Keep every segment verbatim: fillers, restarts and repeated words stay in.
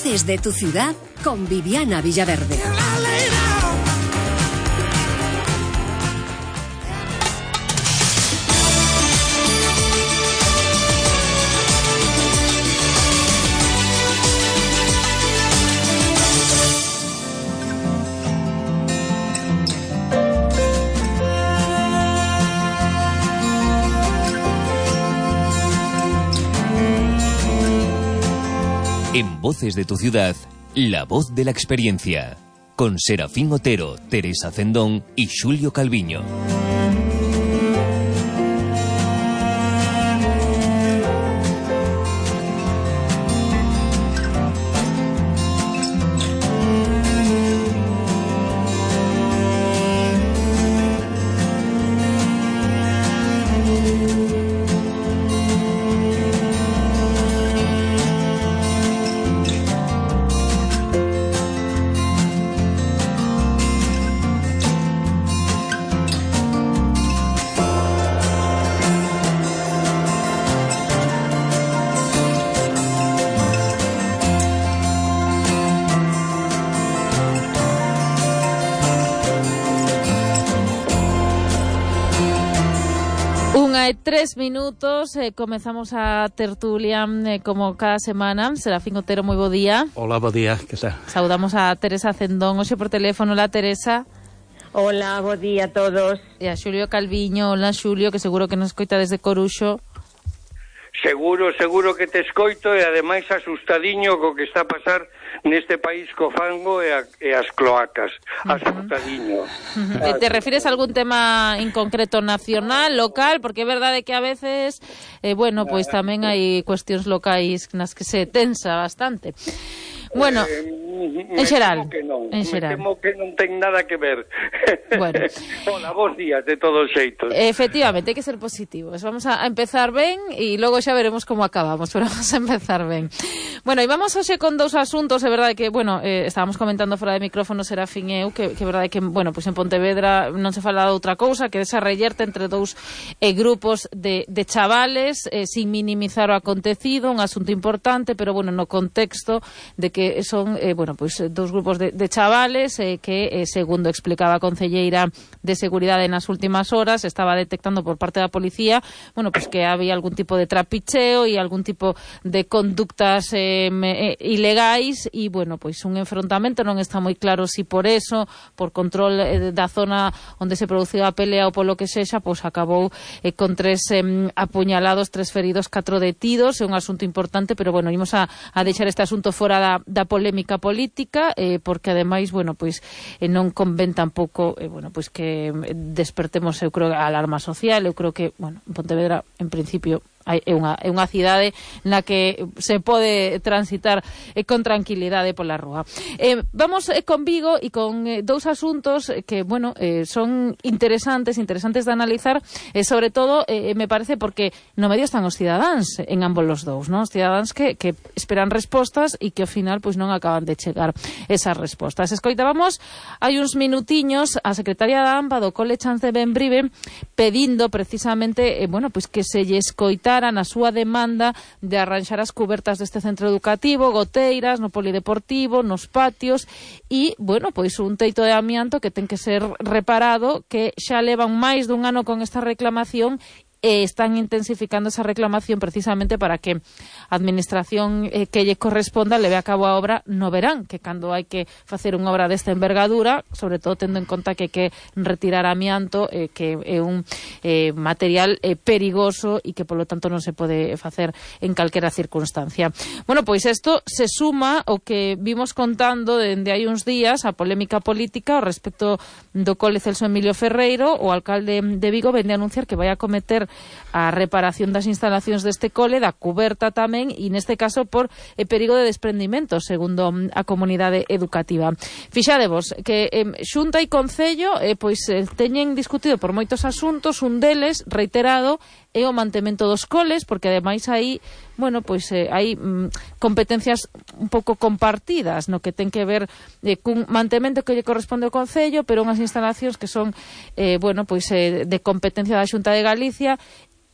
Voces de tu ciudad con Viviana Villaverde. En Voces de tu ciudad, la voz de la experiencia. Con Serafín Otero, Teresa Cendón y Xulio Calviño. Tres minutos, eh, comezamos a tertulia eh, como cada semana. Serafín Otero, moi bo día. Hola, bo día, que sea. Saudamos a Teresa Cendón, hoxe por teléfono. Hola, Teresa. Hola, bo día a todos. E a Xulio Calviño. Hola, Xulio, que seguro que nos escoita desde Coruxo. Seguro, seguro que te escoito e ademais asustadiño co que está a pasar neste país co fango e, a, e as cloacas. Uh-huh. Asustadiño. Uh-huh. As... Te refires a algún tema en concreto nacional, local? Porque é verdade que a veces, eh, bueno, pois pues, tamén hai cuestións locais nas que se tensa bastante. Bueno, eh, en xeral, que non, en xeral. Me temo que non ten nada que ver. Bueno. Hola, bons días de todos xeitos. Efectivamente, hai que ser positivos. Vamos a empezar ben e logo xa veremos como acabamos, pero vamos a empezar ben. Bueno, e vamos hoxe con dous asuntos. É verdade que, bueno, eh, estábamos comentando fora de micrófono Serafín e eu, que, que é verdade que, bueno, pues en Pontevedra non se fala de outra cousa que esa reyerta entre dous eh, grupos de, de chavales, eh, sin minimizar o acontecido, un asunto importante, pero, bueno, no contexto de que son, eh, bueno, pues dous grupos de, de chavales eh, que, eh, segundo explicaba a concelleira de Seguridade nas últimas horas, estaba detectando por parte da policía, bueno, pues que había algún tipo de trapicheo e algún tipo de conductas eh, eh, ilegais e, bueno, pues un enfrontamento, non está moi claro si por eso, por control eh, da zona onde se produciu a pelea ou polo que sexa, pues acabou eh, con tres eh, apuñalados, tres feridos, catro detidos. É un asunto importante, pero, bueno, imos a, a deixar este asunto fora da da polémica política, eh, porque ademais, bueno, pois eh, non convén tampouco, eh, bueno, pois que despertemos, eu creo, a alarma social. Eu creo que, bueno, en Pontevedra, en principio, é unha, é unha cidade na que se pode transitar eh, con tranquilidade pola rúa. Eh, vamos eh, con Vigo e con eh, dous asuntos que, bueno, eh, son interesantes, interesantes de analizar, e eh, sobre todo, eh, me parece, porque no medio están os cidadáns en ambos os dous, non? Os cidadáns que, que esperan respostas e que ao final pois non acaban de chegar esas respostas. Escoitábamos hai uns minutiños a secretaria da AMPA do Cole Chance de Benbrive pedindo precisamente, eh, bueno, pois que se lle escoitara na súa demanda de arranxar as cubertas deste centro educativo, goteiras no polideportivo, nos patios e, bueno, pois un teito de amianto que ten que ser reparado, que xa levan máis dun ano con esta reclamación e están intensificando esa reclamación precisamente para que a administración eh, que lle corresponda leve a cabo a obra no verán, que cando hai que facer unha obra desta envergadura, sobre todo tendo en conta que hai que retirar amianto, eh, que é un eh, material eh, perigoso e que polo tanto non se pode facer en calquera circunstancia. Bueno, pois isto se suma ao que vimos contando dende hai uns días, a polémica política ao respecto do Cole Celso Emilio Ferreiro. O alcalde de Vigo vende a anunciar que vai a cometer a reparación das instalacións deste cole, da cuberta tamén, e neste caso por eh, perigo de desprendimento, segundo a comunidade educativa. Fixadevos que eh, Xunta e Concello eh, pois eh, teñen discutido por moitos asuntos. Un deles, reiterado, é o mantemento dos coles, porque ademais aí, bueno, pois eh, hai mm, competencias un pouco compartidas no que ten que ver eh, cun mantemento que lle corresponde ao Concello, pero unhas instalacións que son eh, bueno, pois eh, de competencia da Xunta de Galicia,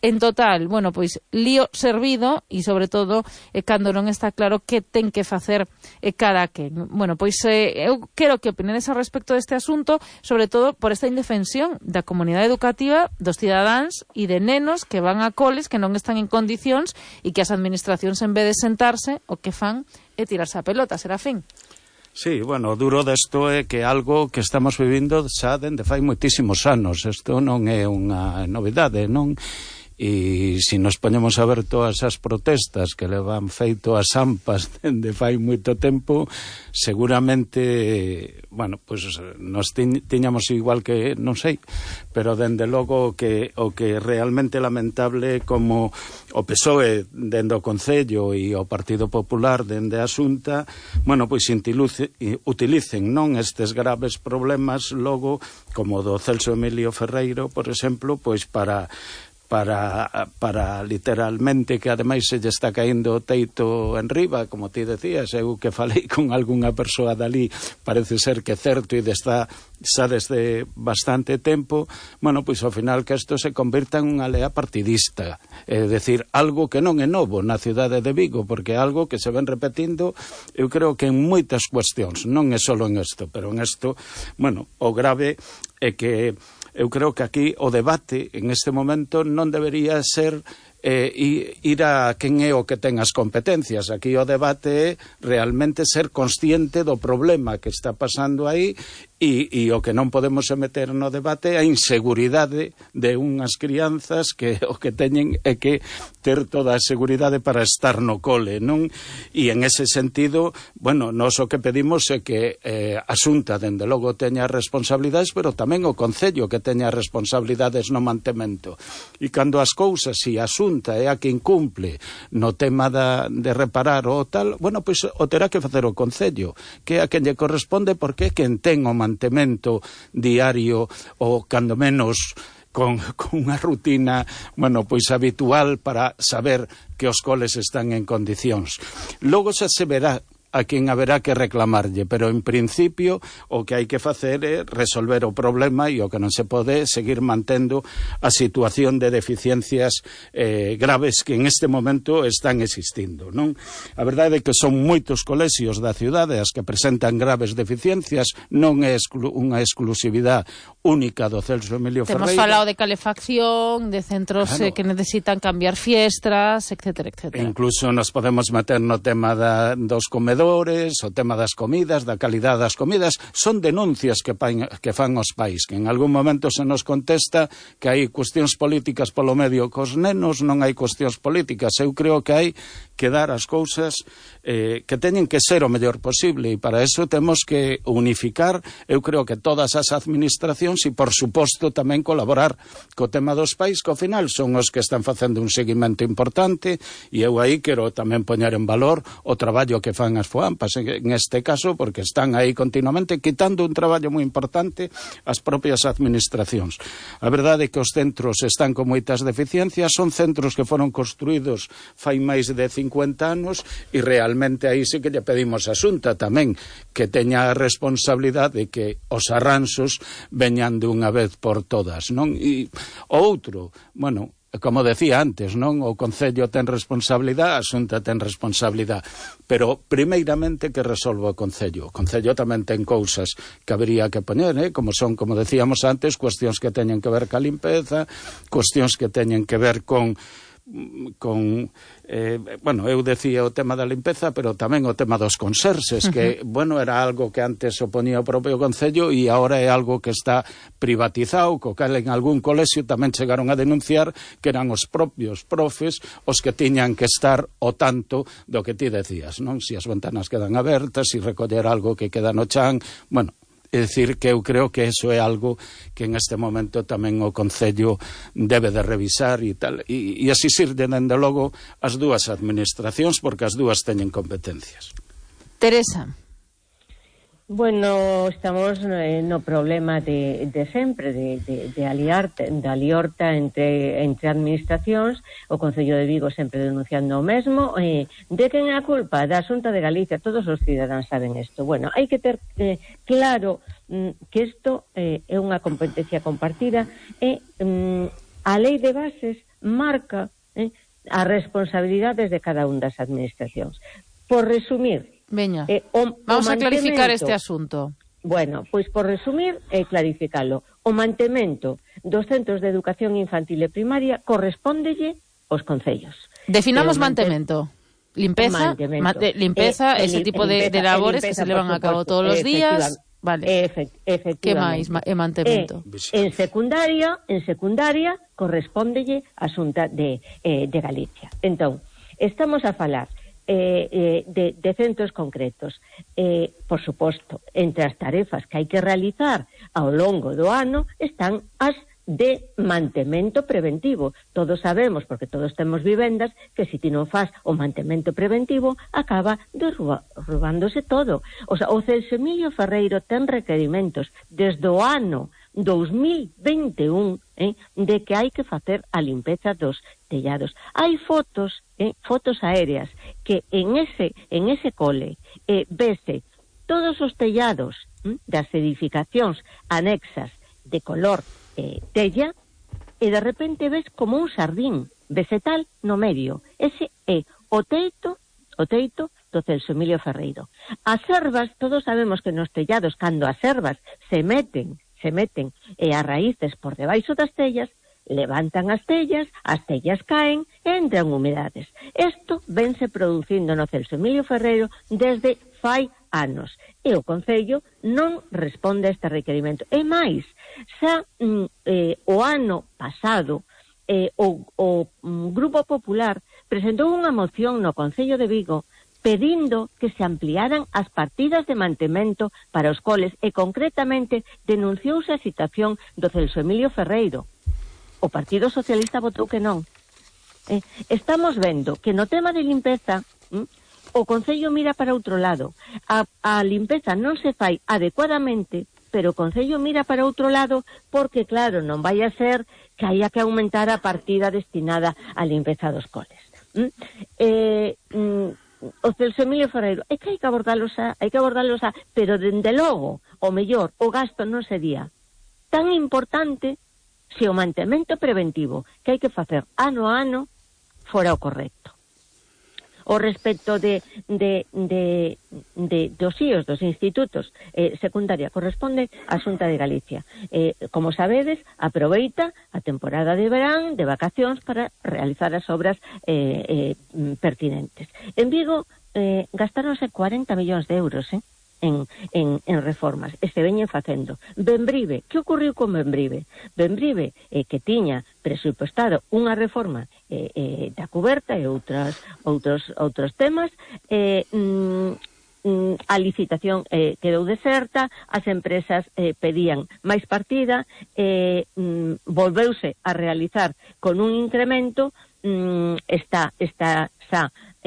En total, bueno, pois lío servido e, sobre todo, eh, cando non está claro que ten que facer eh, cada quen. Bueno, pois eh, eu quero que opinedes ao respecto deste asunto, sobre todo por esta indefensión da comunidade educativa, dos cidadáns e de nenos que van a coles que non están en condicións e que as administracións, en vez de sentarse, o que fan é tirarse a pelota, Serafín. Sí, bueno, o duro desto é que algo que estamos vivindo xa dende fai moitísimos anos. Isto non é unha novidade, non? E se nos poñemos a ver todas as protestas que levan feito as AMPAs dende fai moito tempo, seguramente, bueno, pois pues, nos tiñamos igual que, non sei, pero dende logo que o que realmente lamentable como o P S O E dende o Concello e o Partido Popular dende a Xunta, bueno, pois pues, utilicen non estes graves problemas logo como do Celso Emilio Ferreiro, por exemplo, pois para para para literalmente que ademais se lle está caíndo o teito en riba, como ti decías, eu que falei con algunha persoa dali, parece ser que certo e está xa desde bastante tempo, bueno, pois ao final que isto se convirta en unha lea partidista, é dicir, algo que non é novo na cidade de Vigo, porque é algo que se ven repetindo, eu creo que en moitas cuestións, non é só en isto, pero en isto, bueno, o grave é que eu creo que aquí o debate en este momento non debería ser eh, ir a quen é o que ten as competencias. Aquí o debate é realmente ser consciente do problema que está pasando aí e, e o que non podemos meter no debate é a inseguridade de unhas crianzas que o que teñen é que ter toda a seguridade para estar no cole, non? E en ese sentido, bueno, nós o que pedimos é que eh, a Xunta, dende logo, teña responsabilidades, pero tamén o Concello que teña responsabilidades no mantemento. E cando as cousas, se a Xunta é a que incumple no tema da, de reparar o tal, bueno, pois o terá que facer o Concello, que é a quen lle corresponde porque é quen ten o mantemento diario ou cando menos con, con unha rutina, bueno, pois habitual para saber que os coles están en condicións. Logo xa se verá a quen haberá que reclamarlle, pero en principio o que hai que facer é resolver o problema e o que non se pode seguir mantendo a situación de deficiencias eh, graves que en este momento están existindo, non? A verdade é que son moitos colexios da cidade as que presentan graves deficiencias, non é exclu unha exclusividade única do Celso Emilio Ferreira. Temos falado de calefacción, de centros claro. eh, que necesitan cambiar fiestras, etcétera, etcétera. E incluso nos podemos meter no tema da, dos comedores, o tema das comidas, da calidade das comidas, son denuncias que, pan, que fan os pais, que en algún momento se nos contesta que hai cuestións políticas polo medio cos nenos, non hai cuestións políticas. Eu creo que hai que dar as cousas eh, que teñen que ser o mellor posible e para eso temos que unificar, eu creo que todas as administracións e, por suposto, tamén colaborar co tema dos pais, que ao final son os que están facendo un seguimento importante e eu aí quero tamén poñer en valor o traballo que fan as FOAMPAS, en este caso, porque están aí continuamente quitando un traballo moi importante ás propias administracións. A verdade é que os centros están con moitas deficiencias, son centros que foron construídos fai máis de cincuenta anos e realmente aí sí que lle pedimos a Xunta tamén que teña a responsabilidade de que os arranxos veñan de unha vez por todas, non? E o outro, bueno, como decía antes, non? O Concello ten responsabilidade, a Xunta ten responsabilidade, pero primeiramente que resolva o Concello. O Concello tamén ten cousas que habría que poñer, eh? Como son, como decíamos antes, cuestións que teñen que ver ca limpeza, cuestións que teñen que ver con con eh, bueno, eu decía o tema da limpeza, pero tamén o tema dos conserxes, uh-huh. que, bueno, era algo que antes o ponía o propio Concello e agora é algo que está privatizado, co cal en algún colexio tamén chegaron a denunciar que eran os propios profes os que tiñan que estar o tanto do que ti decías, non? Si as ventanas quedan abertas, si recoller algo que queda no chan, bueno, é dicir, que eu creo que eso é algo que en este momento tamén o Concello debe de revisar e tal, e, e asistir dende logo as dúas administracións, porque as dúas teñen competencias. Teresa. Bueno, estamos no problema de, de sempre, de, de, de aliarte, de aliorta entre, entre administracións, o Concello de Vigo sempre denunciando o mesmo, eh, de quen é a culpa? Da Xunta de Galicia, todos os cidadáns saben isto. Bueno, hai que ter eh, claro mm, que isto eh, é unha competencia compartida e mm, a lei de bases marca eh, as responsabilidades de cada unha das administracións. Por resumir... Veña, eh, o, vamos o a clarificar este asunto. Bueno, pois por resumir e eh, clarificalo. O mantemento dos centros de educación infantil e primaria correspóndelle aos concellos. Definamos mantemento. Limpeza, ma de, limpeza, eh, ese tipo de, limpeza, de labores limpeza, que se llevan a cabo todos los días. Vale. Efect, efectivamente. Que máis? E mantemento. Eh, en secundaria, en secundaria correspóndelle a Xunta de, eh, de Galicia. Entón, estamos a falar eh, eh, de, de centros concretos. Eh, por suposto, entre as tarefas que hai que realizar ao longo do ano están as de mantemento preventivo. Todos sabemos, porque todos temos vivendas, que se ti non faz o mantemento preventivo, acaba derrubándose todo. O sea, o Celso Emilio Ferreiro ten requerimentos desde o ano dos mil vinte e un eh, de que hai que facer a limpeza dos tellados. Hai fotos, eh, fotos aéreas, que en ese, en ese cole eh, vese todos os tellados eh, das edificacións anexas de color Eh, tella, e de repente ves como un sardín vegetal no medio. Ese é o teito, o teito do Celso Emilio Ferreiro. As ervas, todos sabemos que nos tellados, cando as ervas se meten, se meten e as raíces por debaixo das tellas, levantan as tellas, as tellas caen e entran humedades. Isto vense producindo no Celso Emilio Ferreiro desde fai anos. E o Concello non responde a este requerimento. E máis, xa mm, eh, o ano pasado eh, o, o mm, Grupo Popular presentou unha moción no Concello de Vigo pedindo que se ampliaran as partidas de mantemento para os coles e concretamente denunciouse a situación do Celso Emilio Ferreiro. O Partido Socialista votou que non. Eh, estamos vendo que no tema de limpeza mm, o Concello mira para outro lado. A, a limpeza non se fai adecuadamente, pero o Concello mira para outro lado porque, claro, non vai a ser que haya que aumentar a partida destinada á limpeza dos coles. ¿Mm? Eh, mm, o Celso Emilio Ferreiro, é que hai que abordalos a, hai que abordalos a, pero dende logo, o mellor, o gasto non sería tan importante se o mantemento preventivo que hai que facer ano a ano fora o correcto. O respecto de, de, de, de dos I Os, dos institutos eh, secundaria, corresponde á Xunta de Galicia. Eh, como sabedes, aproveita a temporada de verán, de vacacións, para realizar as obras eh, eh, pertinentes. En Vigo eh, gastáronse cuarenta millóns de euros, eh? En, en, en reformas, e se veñen facendo. Bembrive, que ocorreu con Bembrive? Bembrive, eh, que tiña presupuestado unha reforma eh, eh, da cuberta e outras, outros, outros temas, eh, mm, mm, a licitación eh, quedou deserta, as empresas eh, pedían máis partida, eh, mm, volveuse a realizar con un incremento, mm, está, está xa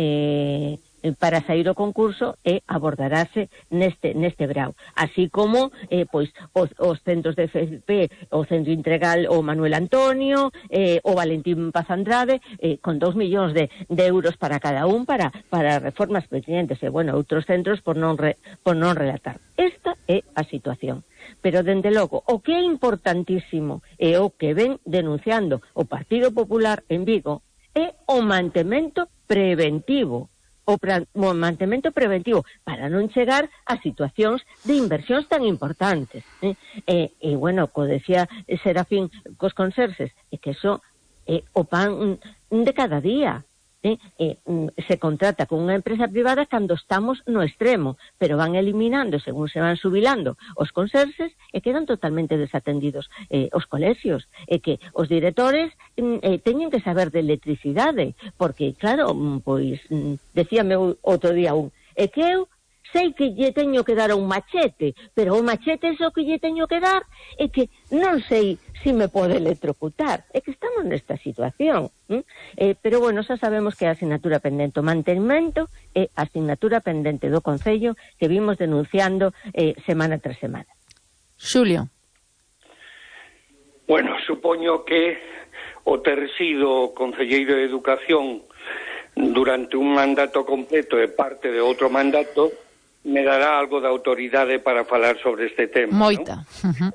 eh, para sair o concurso e abordarase neste neste brao. Así como eh, pois os, os centros de F P, o Centro Integral o Manuel Antonio, eh, o Valentín Paz Andrade, eh, con dos millóns de, de euros para cada un para para reformas pertinentes e, bueno, outros centros por non re, por non relatar. Esta é a situación. Pero, dende logo, o que é importantísimo e o que ven denunciando o Partido Popular en Vigo é o mantemento preventivo. O, pra, o mantemento preventivo para non chegar a situacións de inversións tan importantes. Eh? E, e bueno, co decía Serafín cos conserxes, é que eso é o pan de cada día. Eh? E, se contrata con unha empresa privada cando estamos no extremo, pero van eliminando según se van subilando os conserxes e quedan totalmente desatendidos eh, os colexios. E que os directores eh, teñen que saber de electricidade, porque, claro, pois, decíame outro día un, é que eu sei que lle teño que dar un machete, pero o machete é o que lle teño que dar é que non sei se me pode electrocutar. É que estamos nesta situación. ¿Mm? Eh, pero, bueno, xa sabemos que a asignatura pendente, o mantemento é a asignatura pendente do Concello que vimos denunciando eh, semana tras semana. Xulio. Bueno, supoño que o ter sido concelleiro de Educación durante un mandato completo e parte de outro mandato, me dará algo de autoridade para falar sobre este tema. Moita. Non, uh-huh.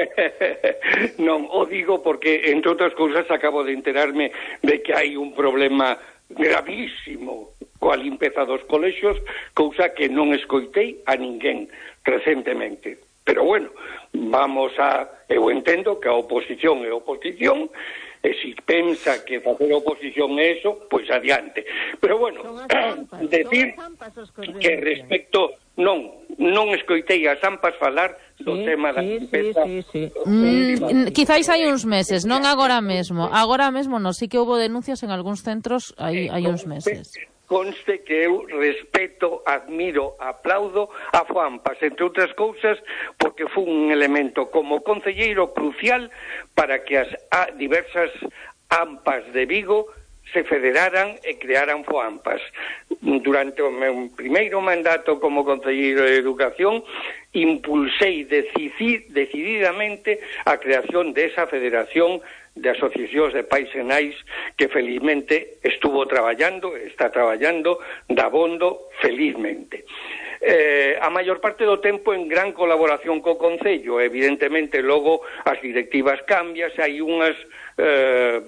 Non o digo porque, entre outras cousas, acabo de enterarme de que hai un problema gravísimo coa limpeza dos colexios, cousa que non escoitei a ninguén recentemente. Pero bueno, vamos a... Eu entendo que a oposición é oposición, e se pensa que facer oposición é eso, pois adiante. Pero bueno, zampas, decir que respecto... Non, non escoitei as zampas falar do sí, tema da sí, limpeza. Sí, sí, sí. Mm, quizáis hai uns meses, non agora mesmo. Agora mesmo non, sí que houve denuncias en algúns centros hai, hai uns meses. Conste que eu respeto, admiro, aplaudo a FOAMPAS, entre outras cousas, porque foi un elemento como concelleiro crucial para que as diversas AMPAs de Vigo se federaran e crearan FOAMPAS. Durante o meu primeiro mandato como concelleiro de Educación, impulsei decididamente a creación desa federación de asociacións de pais e nais que felizmente estuvo traballando, está traballando dabondo felizmente. Eh, a maior parte do tempo en gran colaboración co Concello, evidentemente logo as directivas cambias, hai unhas eh,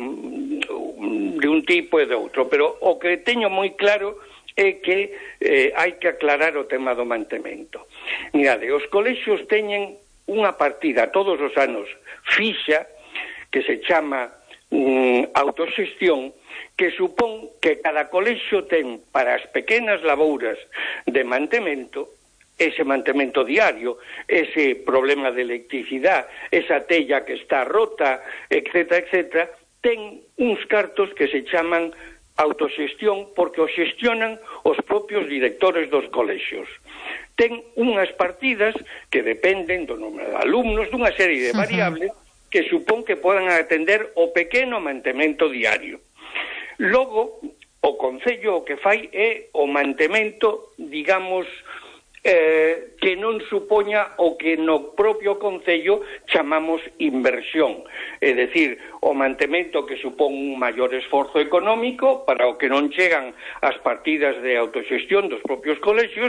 de un tipo e de outro, pero o que teño moi claro é que eh, hai que aclarar o tema do mantemento. Mirade, os colexios teñen unha partida todos os anos fixa que se chama um, autoxestión, que supón que cada colexio ten para as pequenas labouras de mantemento, ese mantemento diario, ese problema de electricidade, esa tella que está rota, etcétera, etcétera, ten uns cartos que se chaman autoxestión porque o xestionan os propios directores dos colexios. Ten unhas partidas que dependen do número de alumnos, dunha serie de variables, uh-huh. que supón que podan atender o pequeno mantemento diario. Logo, o Concello o que fai é o mantemento, digamos, eh, que non supoña o que no propio Concello chamamos inversión. É dicir, o mantemento que supón un maior esforzo económico para o que non chegan as partidas de autoxestión dos propios colexios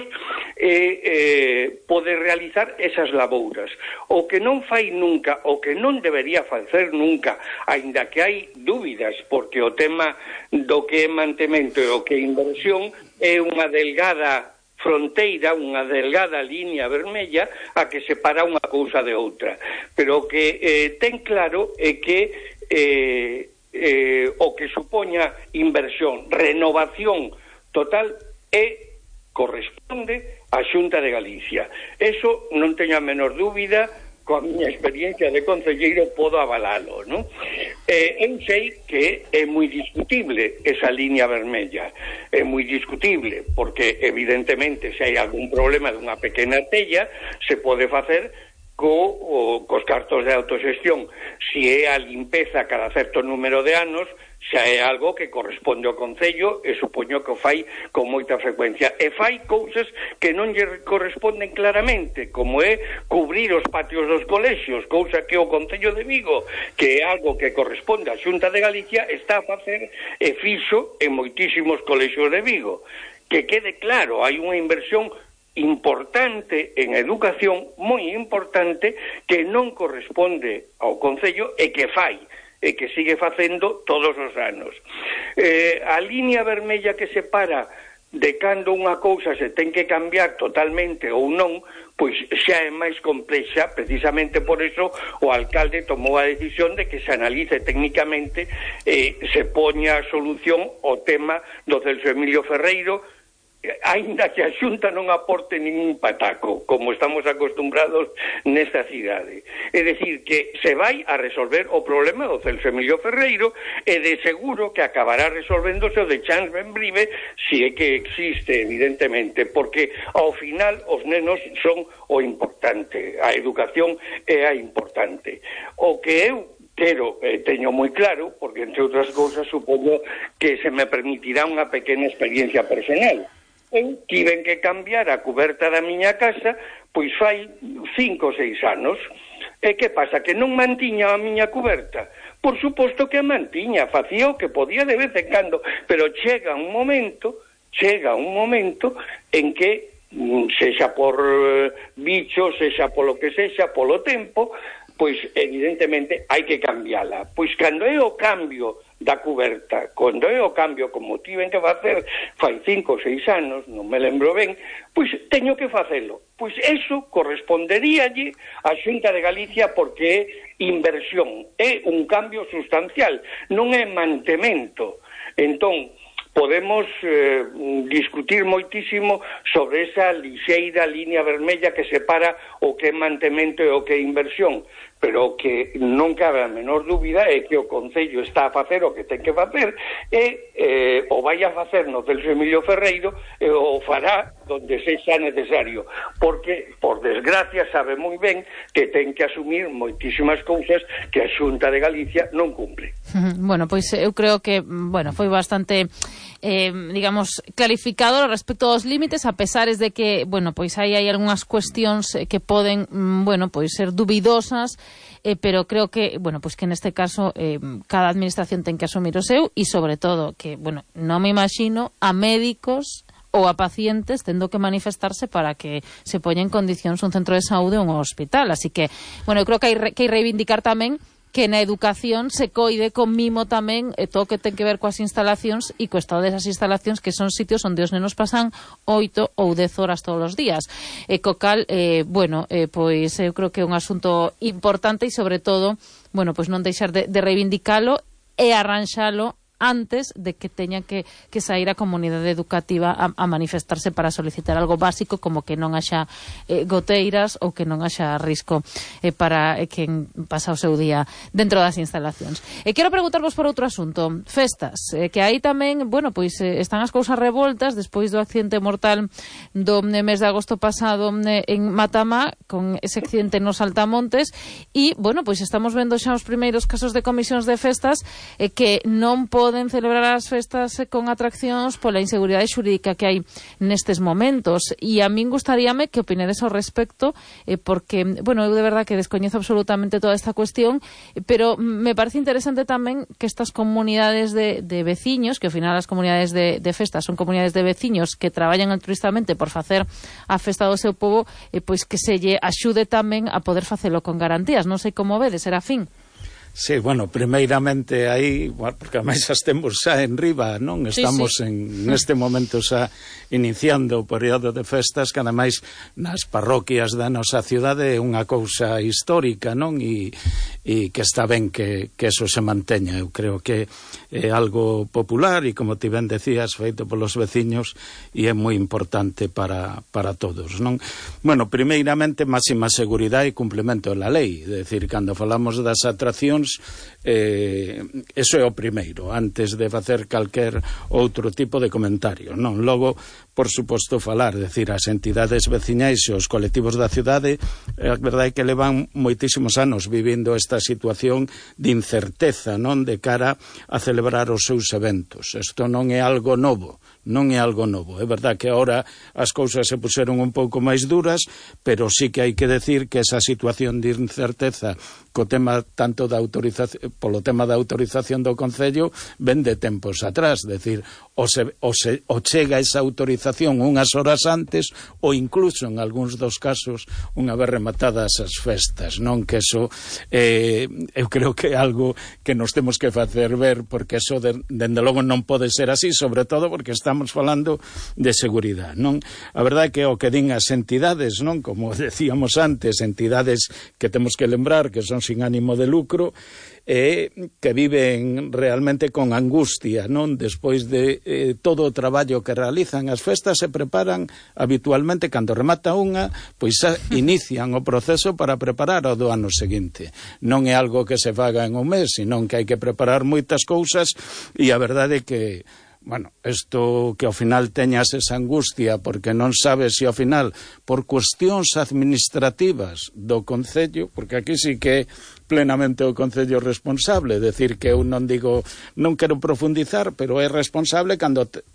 e eh, poder realizar esas labouras. O que non fai nunca, o que non debería facer nunca, aínda que hai dúbidas, porque o tema do que é mantemento e o que é inversión é unha delgada fronteira, unha delgada liña vermella a que separa unha cousa de outra. Pero o que eh, ten claro é que eh, eh, o que supoña inversión, renovación total, é corresponde á Xunta de Galicia. Eso non teño a menor dúbida, coa miña experiencia de concelleiro podo avalalo, non? Eh, eu sei que é moi discutible esa liña vermella, é moi discutible, porque evidentemente se hai algún problema dunha pequena tella, se pode facer co, o, cos cartos de autoxestión. Si é a limpeza cada certo número de anos, xa é algo que corresponde ao Concello e supoño que o fai con moita frecuencia. E fai cousas que non lle corresponden claramente, como é cubrir os patios dos colexios, cousa que o Concello de Vigo, que é algo que corresponde á Xunta de Galicia, está a facer e fixo en moitísimos colexios de Vigo. Que quede claro, hai unha inversión importante en educación, moi importante, que non corresponde ao Concello e que fai e que sigue facendo todos os anos. Eh, a liña vermella que separa de cando unha cousa se ten que cambiar totalmente ou non, pois xa é máis complexa, precisamente por eso o alcalde tomou a decisión de que se analice técnicamente e eh, se poña a solución ao tema do Celso Emilio Ferreiro, aínda que a Xunta non aporte ningún pataco, como estamos acostumbrados nesta cidade. É dicir, que se vai a resolver o problema do Celso Emilio Ferreiro e de seguro que acabará resolvéndose o de Chans Benbrive, si é que existe, evidentemente, porque ao final os nenos son o importante, a educación é a importante. O que eu quero, eh, teño moi claro, porque entre outras cousas supoño que se me permitirá unha pequena experiencia personal. Eu tiven que cambiar a cuberta da miña casa, pois fai cinco ou seis anos. E que pasa? Que non mantiña a miña cuberta? Por suposto que a mantiña, facía o que podía de vez en cando, pero chega un momento, chega un momento en que sexa por bichos, sexa polo que sexa, polo tempo, pois evidentemente hai que cambiala. Pois cando é o cambio da cuberta, cando é o cambio como tiven que facer fai cinco ou seis anos, non me lembro ben, pois teño que facelo. Pois eso corresponderíalle á Xunta de Galicia porque é inversión, é un cambio sustancial, non é mantemento. Entón, podemos eh, discutir moitísimo sobre esa lixeira línea vermella que separa o que é mantemento e o que é inversión, pero o que non cabe a menor dúbida é que o Concello está a facer o que ten que facer e eh, o vai a facer no Celso Emilio Ferreiro e o fará donde sexa necesario, porque, por desgracia, sabe moi ben que ten que asumir moitísimas cousas que a Xunta de Galicia non cumple. Bueno, pois eu creo que, bueno, foi bastante eh, digamos, clarificado respecto aos límites, a pesares de que, bueno, pois aí hai algunhas cuestións que poden, bueno, pois ser dubidosas, eh, pero creo que, bueno, pois que neste caso eh, cada administración ten que asumir o seu e, sobre todo, que, bueno, non me imagino a médicos ou a pacientes tendo que manifestarse para que se poña en condicións un centro de saúde ou un hospital. Así que, bueno, eu creo que hai re, que hai reivindicar tamén que na educación se coide con mimo tamén e todo que ten que ver coas instalacións e co estado desas instalacións, que son sitios onde os nenos pasan oito ou dez horas todos os días. E co cal, eh, bueno, eh, pois eu creo que é un asunto importante e, sobre todo, bueno, pois non deixar de, de reivindicalo e arranxalo antes de que teña que, que sair a comunidade educativa a, a manifestarse para solicitar algo básico, como que non haxa eh, goteiras ou que non haxa risco eh, para eh, quen pasa o seu día dentro das instalacións. E quero preguntarvos por outro asunto, festas, eh, que aí tamén, bueno, pois eh, están as cousas revoltas despois do accidente mortal do mes de agosto pasado eh, en Matamá, con ese accidente nos Altamontes, e, bueno, pois estamos vendo xa os primeiros casos de comisións de festas eh, que non poden poden celebrar as festas con atraccións pola inseguridade xurídica que hai nestes momentos. E a min gustaríame que opinedes ao respecto, eh, porque, bueno, eu de verdad que descoñezo absolutamente toda esta cuestión, pero me parece interesante tamén que estas comunidades de, de veciños, que ao final as comunidades de, de festas son comunidades de veciños que traballan altruistamente por facer a festa do seu povo, eh, pois que se lle axude tamén a poder facelo con garantías. Non sei como vedes, Serafín. Sí, bueno, primeiramente aí, bueno, porque ademais as temos xa en riba, non? Estamos sí, sí. en neste momento xa iniciando o período de festas, que ademais nas parroquias da nosa cidade é unha cousa histórica, non? E, e que está ben que, que eso se manteña. Eu creo que é algo popular e, como ti ben decías, feito polos veciños, e é moi importante para, para todos, non? Bueno, primeiramente, máxima seguridade e cumplimento da lei. É dicir, cando falamos das atraccións, Eh, eso é o primeiro, antes de facer calquer outro tipo de comentario, non? Logo, por suposto, falar, decir, as entidades veciñais e os colectivos da cidade, a verdade é que levan moitísimos anos vivindo esta situación de incerteza, non? De cara a celebrar os seus eventos. Isto non é algo novo, non é algo novo. É verdade que agora as cousas se puseron un pouco máis duras, pero sí que hai que decir que esa situación de incerteza co tema tanto da autorización, polo tema da autorización do Concello, ven de tempos atrás, decir, o, se, o, se, o chega esa autorización unhas horas antes, ou incluso en algúns dos casos unha vez rematadas as festas, non? Que eso eh, eu creo que é algo que nos temos que facer ver, porque eso de, dende logo non pode ser así, sobre todo porque estamos falando de seguridade, non? A verdade é que o que din as entidades, non? Como decíamos antes, entidades que temos que lembrar que son sin ánimo de lucro, e que viven realmente con angustia, non? Despois de eh, todo o traballo que realizan. As festas se preparan habitualmente, cando remata unha, pois xa inician o proceso para preparar o do ano seguinte. Non é algo que se faga en un mes, senón que hai que preparar moitas cousas, e a verdade é que, bueno, isto que ao final teñas esa angustia porque non sabes se ao final por cuestións administrativas do Concello, porque aquí sí que plenamente o Concello responsable, decir que eu non digo, non quero profundizar, pero é responsable cando te,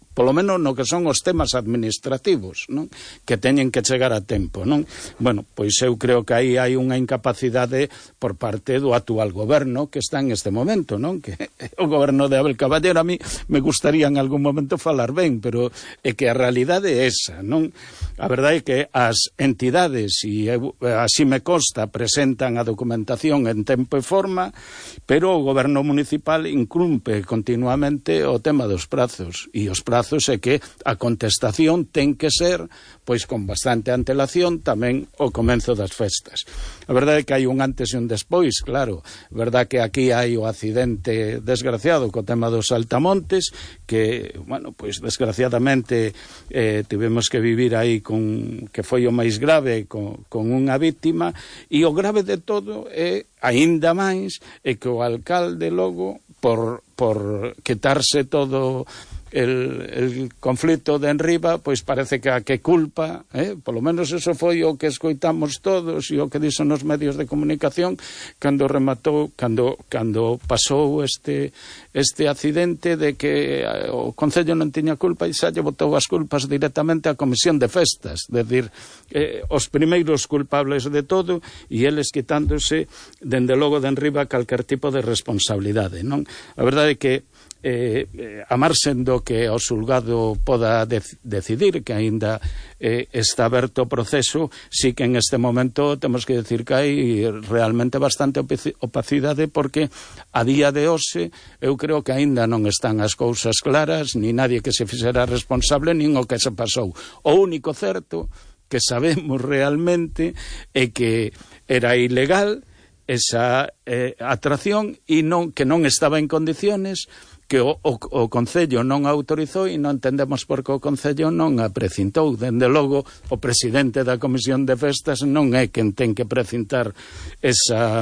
polo menos no que son os temas administrativos, non? Que teñen que chegar a tempo, non? Bueno, pois eu creo que aí hai unha incapacidade por parte do actual goberno que está en este momento, non? Que o goberno de Abel Caballero a mí me gustaría en algún momento falar ben, pero é que a realidade é esa, non? A verdade é que as entidades, e eu, así me consta, presentan a documentación en tempo e forma, pero o goberno municipal incumpe continuamente o tema dos prazos, e os prazos é que a contestación ten que ser pois con bastante antelación tamén o comenzo das festas. A verdade é que hai un antes e un despois, claro, a verdade é que aquí hai o accidente desgraciado co tema dos saltamontes, que, bueno, pois desgraciadamente eh, tivemos que vivir aí con, que foi o máis grave con, con unha víctima, e o grave de todo é, aínda máis, é que o alcalde logo, por, por quitarse todo el, el conflito de enriba, pois parece que a que culpa, eh? Polo menos eso foi o que escoitamos todos e o que dixo nos medios de comunicación cando rematou, cando, cando pasou este, este accidente, de que o Concello non tiña culpa e xa lle botou as culpas directamente á Comisión de Festas, é dicir, eh, os primeiros culpables de todo, e eles quitándose dende logo de enriba calquer tipo de responsabilidade, non? A verdade é que Eh, eh, a marxen do que o xulgado poda de, decidir, que aínda eh, está aberto o proceso, sí que en este momento temos que decir que hai realmente bastante opacidade, porque a día de hoxe eu creo que aínda non están as cousas claras, ni nadie que se fixera responsable, nin o que se pasou. O único certo que sabemos realmente é que era ilegal esa eh, atracción, e non, que non estaba en condiciones, que o, o, o Concello non autorizou, e non entendemos por que o Concello non a precintou. Dende logo, o presidente da Comisión de Festas non é quen ten que precintar esa...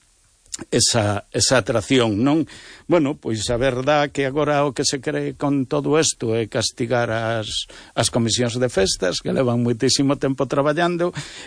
esa, esa atracción, non? Bueno, pois a verdade que agora o que se cree con todo isto é castigar as, as comisións de festas, que levan moitísimo tempo traballando,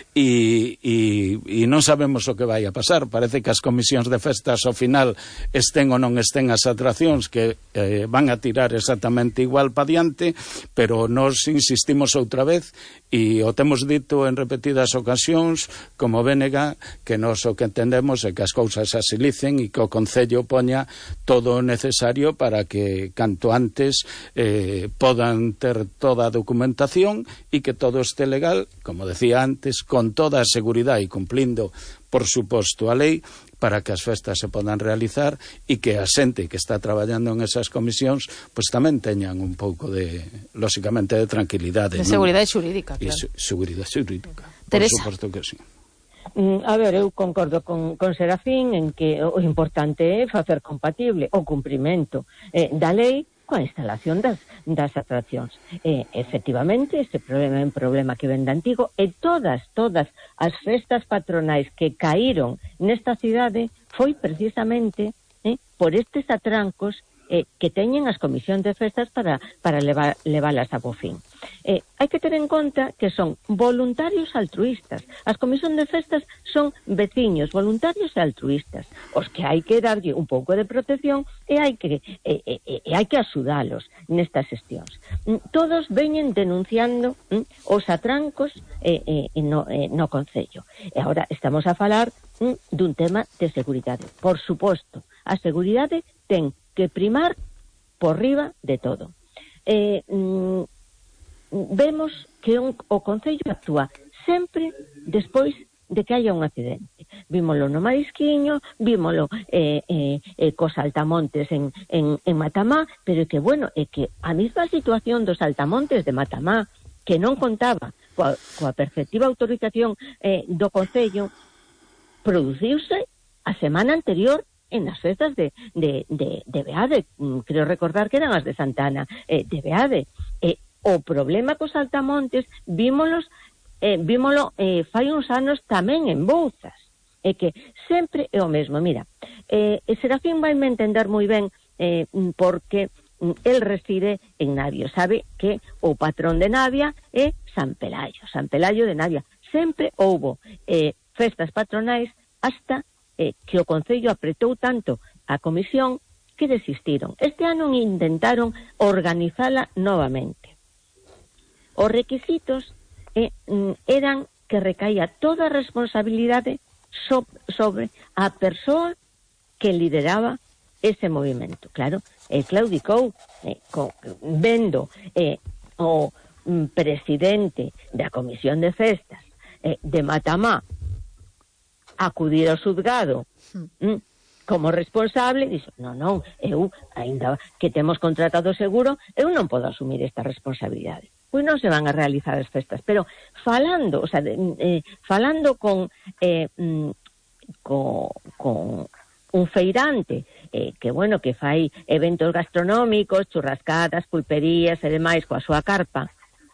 e, e, e non sabemos o que vai a pasar. Parece que as comisións de festas ao final estén ou non estén as atraccións, que eh, van a tirar exactamente igual pa diante, pero nós insistimos outra vez, e o temos dito en repetidas ocasións como B N G, que nós o que entendemos é que as cousas asilicen e que o Concello poña todo o necesario para que canto antes eh, podan ter toda a documentación e que todo este legal, como decía antes, con toda a seguridade e cumplindo, por suposto, a lei, para que as festas se podan realizar, e que a xente que está traballando en esas comisións pois tamén teñan un pouco de, lóxicamente, de tranquilidade. De seguridade xurídica, claro. E seguridade xurídica, Teresa. por suposto que sí. A ver, eu concordo con, con Serafín en que o importante é facer compatible o cumprimento eh, da lei coa instalación das, das atraccións. Eh, efectivamente, este problema é un problema que ven de antigo, e todas, todas as festas patronais que caíron nesta cidade foi precisamente eh, por estes atrancos eh, que teñen as comisións de festas para, para levar, leválas a bo fin. Eh, hai que ter en conta que son voluntarios altruistas. As comisións de festas son veciños, voluntarios e altruistas, os que hai que darlle un pouco de protección e hai que, e, e, e hai que axudalos nestas xestións. Todos veñen denunciando mm, os atrancos eh, eh, no, eh, no Concello. E agora estamos a falar mm, dun tema de seguridade. Por suposto, a seguridade ten que primar por riba de todo. Eh, mm, vemos que un, o Concello actúa sempre despois de que haya un accidente. Vímolo no Marisquiño, vímolo eh, eh, eh, cos saltamontes en, en, en Matamá, pero é que, bueno, é que a mesma situación dos saltamontes de Matamá, que non contaba coa, coa perfectiva autorización eh, do Concello, produciuse a semana anterior en as festas de, de, de, de Beade. Creo recordar que eran as de Santana eh, de Beade. Eh, o problema cos saltamontes vímolos, eh, vímolo eh, fai uns anos tamén en Bouzas. É que sempre é o mesmo. Mira, eh, Serafín vai me entender moi ben eh, porque el reside en Navia. Sabe que o patrón de Navia é San Pelayo, San Pelayo de Navia. Sempre houbo eh, festas patronais hasta eh, que o Concello apretou tanto a comisión que desistiron. Este ano intentaron organizala novamente. Os requisitos eh, eran que recaía toda a responsabilidade so, sobre a persoa que lideraba ese movimento. Claro, el claudicou eh, co, vendo eh, o mm, presidente da Comisión de Festas eh, de Matamá acudir ao xuzgado mm, como responsable, dixo, non, non, eu, ainda que temos contratado seguro, eu non podo asumir esta responsabilidade. Pois non se van a realizar as festas, pero falando, o sea, eh, falando con, eh, con, con un feirante, eh, que, bueno, que fai eventos gastronómicos, churrascadas, pulperías e demais coa súa carpa,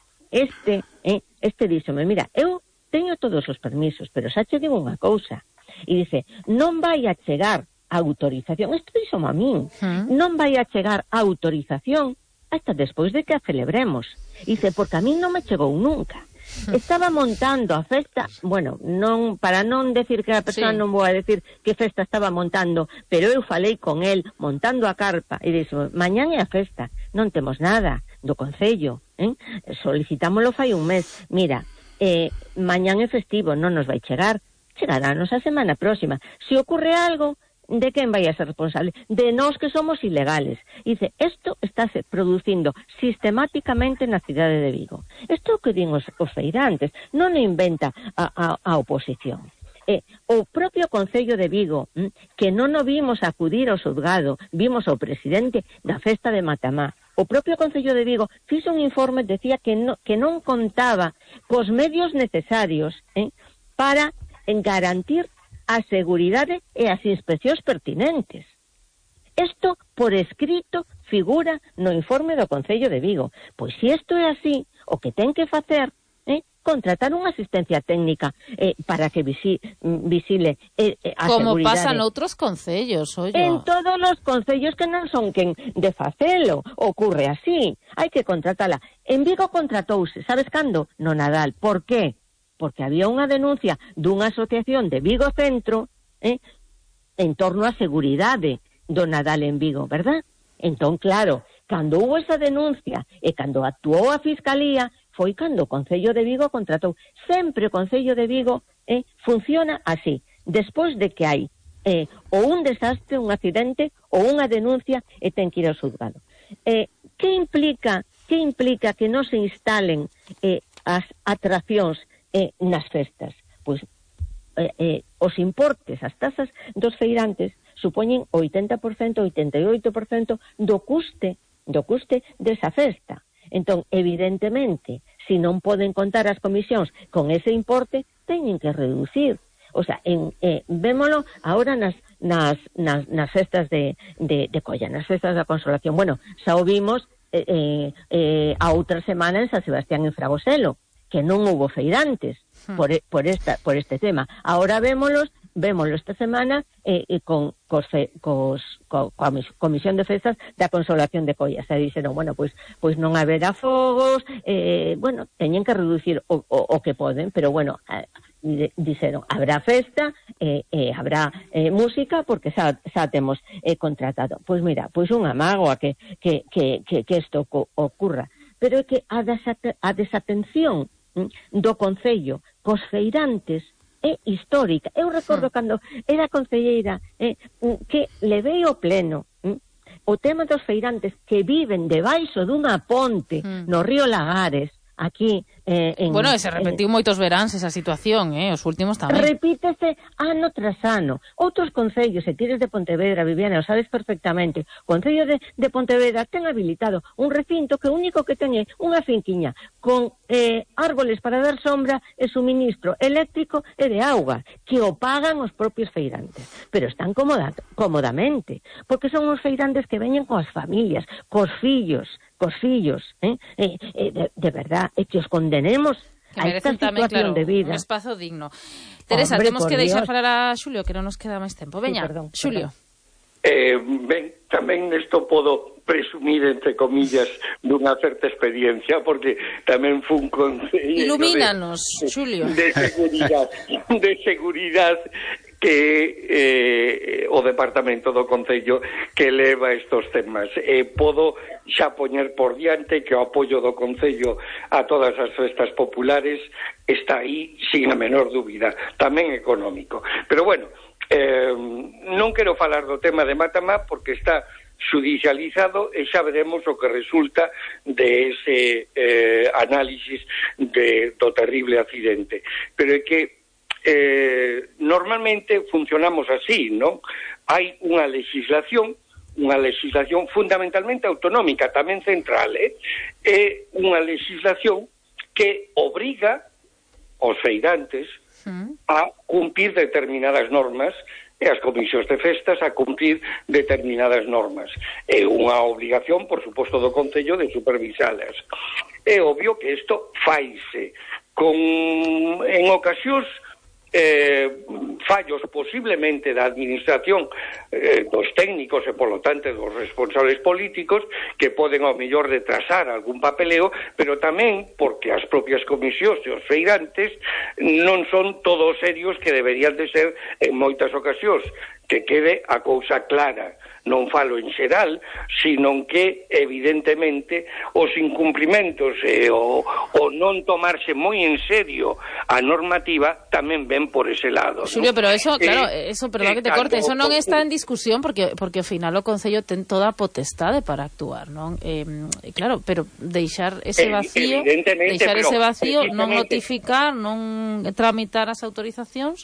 este, eh, este díxome, mira, eu teño todos os permisos, pero xa che digo unha cousa. E dice, non vai a chegar a autorización, isto díxome a min, ¿Mm? non vai a chegar a autorización hasta despois de que a celebremos. E dice, porque a min non me chegou nunca. Estaba montando a festa, bueno, non para non decir que a persoa sí. non vou a decir que festa estaba montando, pero eu falei con el montando a carpa e dixo, mañán é a festa, non temos nada do Concello, eh? solicitámoslo fai un mes, mira, eh, mañán é festivo, non nos vai chegar, chegará-nos a semana próxima. Se ocurre algo, de quen vai a ser responsable? De nós que somos ilegales. Dice, isto estáse producindo sistemáticamente na cidade de Vigo. Isto é o que din os, os feirantes, non inventa a, a, a oposición. Eh, o propio Concello de Vigo, hm, que non o vimos acudir ao xuzgado, vimos ao presidente da festa de Matamá. O propio Concello de Vigo fixo un informe, decía que, no, que non contaba cos medios necesarios eh, para garantir a seguridade e as inspeccións pertinentes. Isto, por escrito, figura no informe do Concello de Vigo. Pois se isto é así, o que ten que facer é eh, contratar unha asistencia técnica eh, para que visi, visile eh, a como seguridade. Como pasa noutros concellos, oye. En todos os concellos que non son quen de facelo, ocurre así. Hai que contratala. En Vigo contratouse, sabes cando? No Nadal. Por qué? Porque había unha denuncia dunha asociación de Vigo Centro eh, en torno á seguridade do Nadal en Vigo, verdad? Entón, claro, cando hubo esa denuncia e cando actuou a Fiscalía, foi cando o Concello de Vigo contratou. Sempre o Concello de Vigo eh, funciona así. Despois de que hai eh, ou un desastre, un accidente, ou unha denuncia e ten que ir ao xuzgado. Eh, que implica, que implica que non se instalen eh, as atraccións Eh, nas festas? Pois eh, eh, os importes, as tasas dos feirantes supoñen oitenta por cento, oitenta e oito por cento do custe do custe desa festa. Entón, evidentemente, se non poden contar as comisións con ese importe, teñen que reducir. O sea, en, eh, vémolo ahora nas, nas, nas, nas festas de, de, de Colla, nas festas da Consolación. Bueno, xa o vimos eh, eh, eh, a outra semana en San Sebastián en Fragoselo, que non houbo feirantes por, por, esta, por este tema. Ahora vémolos, vémoslo esta semana eh, eh, con, cos fe, cos, co, coa Comisión de Festas da Consolación de Colla. Se dixeron, bueno, pois, pois non haberá fogos, eh, bueno, teñen que reducir o, o, o que poden, pero bueno, eh, dixeron, habrá festa, eh, eh, habrá eh, música, porque xa, xa temos eh, contratado. Pois mira, pois unha mágoa que, que, que, que, que isto ocurra. Pero é que a, desate, a desatención do Concello cos feirantes é histórica. Eu recordo sí. cando era concelleira eh, que levei o pleno eh, o tema dos feirantes que viven debaixo dunha ponte mm. no río Lagares, aquí eh, en... Bueno, se repetiu eh, moitos veráns esa situación, eh, os últimos tamén. Repítese ano tras ano. Outros concellos, se tires de Pontevedra, Viviana, o sabes perfectamente, o Concello de, de Pontevedra ten habilitado un recinto que o único que ten é unha finquiña con eh, árboles para dar sombra e suministro eléctrico e de auga, que o pagan os propios feirantes. Pero están cómoda, cómodamente, porque son os feirantes que veñen coas familias, cos fillos, cos fillos, eh? Eh, eh, de, de verdad, é que os condenemos a esta situación tamén, claro, de vida. Un espazo digno. Teresa, Hombre, temos que deixar Dios. falar a Xulio, que non nos queda máis tempo. Veña, sí, perdón, Xulio. Perdón. Eh, ben, tamén isto podo presumir, entre comillas, dunha certa experiencia, porque tamén fun concelleiro Ilumínanos, de, Xulio. de seguridade, de seguridade que eh, o Departamento do Concello que leva estos temas. E podo xa poñer por diante que o apoio do Concello a todas as festas populares está aí sin a menor dúbida, tamén económico. Pero bueno, eh, non quero falar do tema de Matamá porque está judicializado e xa veremos o que resulta de ese eh, análisis de, do terrible accidente. Pero é que eh, normalmente funcionamos así, non? Hai unha legislación, unha legislación fundamentalmente autonómica, tamén central, eh? É unha legislación que obriga aos feirantes a cumprir determinadas normas e as comisións de festas a cumprir determinadas normas. É unha obligación, por suposto, do Concello de supervisalas. É obvio que isto faise con, en ocasións, eh, fallos posiblemente da administración, eh, dos técnicos e, polo tanto, dos responsables políticos que poden, ao mellor, retrasar algún papeleo, pero tamén porque as propias comisións e os feirantes non son todos serios que deberían de ser en moitas ocasións. Que quede a cousa clara, non falo en xeral, sino que, evidentemente, os incumprimentos e o, o non tomarse moi en serio a normativa tamén ven por ese lado. Xulio, ¿no? pero eso, claro, eh, eso, perdón eh, que te corte, eso non por... está en discusión porque porque ao final o Concello ten toda a potestade para actuar, non? Eh, claro, pero deixar ese vacío, deixar ese vacío, non notificar, non tramitar as autorizacións.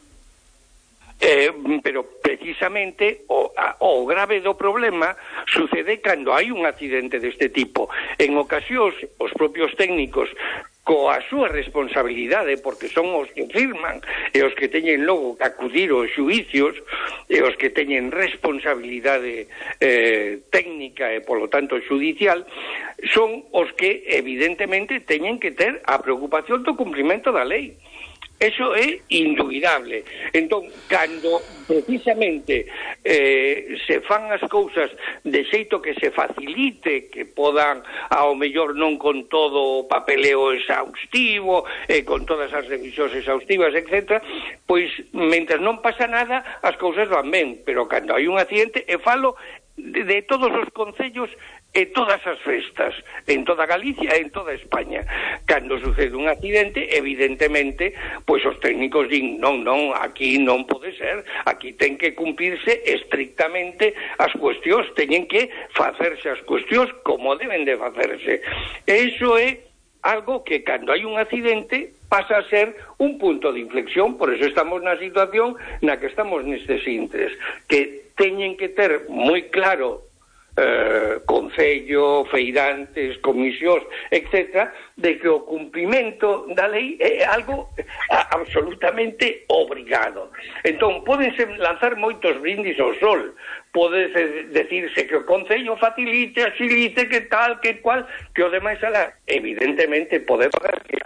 Eh, pero precisamente o, a, o grave do problema sucede cando hai un accidente deste tipo. En ocasións, os propios técnicos coa súa responsabilidade, porque son os que firman e os que teñen logo que acudir aos xuicios e os que teñen responsabilidade eh, técnica e, polo tanto, judicial, son os que, evidentemente, teñen que ter a preocupación do cumprimento da lei. Eso é indubidable. Entón, cando precisamente eh, se fan as cousas de xeito que se facilite, que podan, ao mellor non con todo o papeleo exhaustivo, eh, con todas as revisións exhaustivas, etcétera, pois, mentre non pasa nada, as cousas van ben. Pero cando hai un accidente, e falo de, de todos os concellos e todas as festas, en toda Galicia e en toda España. Cando sucede un accidente, evidentemente, pois os técnicos din, non, non, aquí non pode ser, aquí ten que cumplirse estrictamente as cuestións, teñen que facerse as cuestións como deben de facerse. E iso é algo que cando hai un accidente pasa a ser un punto de inflexión, por eso estamos na situación na que estamos nestes intres, que teñen que ter moi claro Eh, Concello, feirantes, comisións, etcétera, de que o cumprimento da lei é algo a, absolutamente obrigado. Entón, pódense lanzar moitos brindis ao sol, pode decirse que o Concello facilite, axilite, que tal, que cual, que o demais alá, evidentemente, pode pagar que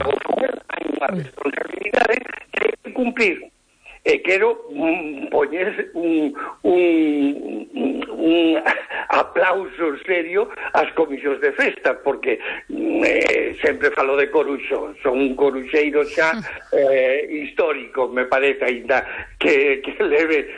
hai unha responsabilidade que hai que cumprir. E quero um, poñer un, un, un aplauso serio ás comisións de festa, porque eh, sempre falo de Coruxo, son un coruxeiro xa eh, histórico, me parece, ainda que, que leve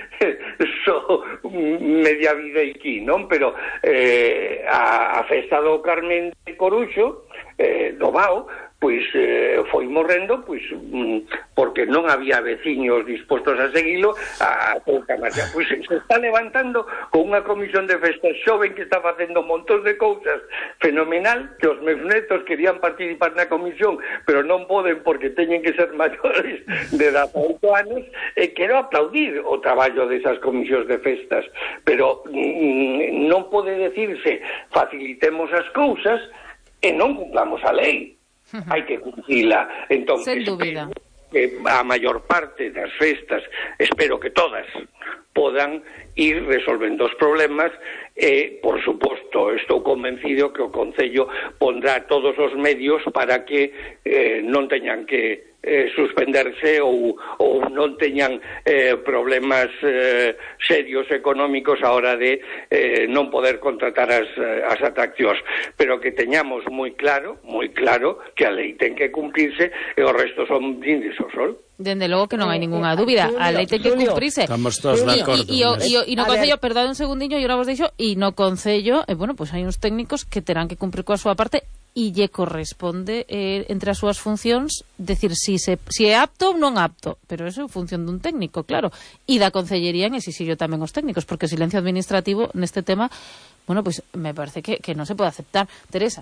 so media vida aquí, non? Pero eh, a, a festa do Carmen de Coruxo, eh, do Bao, pois eh, foi morrendo pois mm, porque non había veciños dispostos a seguilo a pouca marcha. Pois se está levantando con unha comisión de festas xoven que está facendo montón de cousas fenomenal, que os meus netos querían participar na comisión pero non poden porque teñen que ser maiores de dezaoito anos, e quero aplaudir o traballo desas comisións de festas, pero mm, non pode decirse facilitemos as cousas e non cumplamos a lei. Hai que cumplila. Entón, sen dúbida, que a maior parte das festas, espero que todas, podan ir resolvendo os problemas e, por suposto, estou convencido que o Concello pondrá todos os medios para que eh, non teñan que eh, suspenderse ou, ou non teñan eh, problemas eh, serios económicos a hora de eh, non poder contratar as, as atraccións, pero que teñamos moi claro, moi claro que a lei ten que cumplirse e o resto son brindis ao sol. Dende logo que non hai ningunha dúbida, a lei ten que cumprirse. Estamos todos de acordo. E no Concello, perdón un segundiño, e ora vos deixo, e no Concello, eh, bueno, pois pues hai uns técnicos que terán que cumprir coa súa parte e lle corresponde eh, entre as súas funcións decir si, se, si é apto ou non apto, pero eso é función dun técnico, claro, e da Concellería en exixillo tamén os técnicos, porque o silencio administrativo neste tema, bueno, pois pues, me parece que, que non se pode aceptar. Teresa.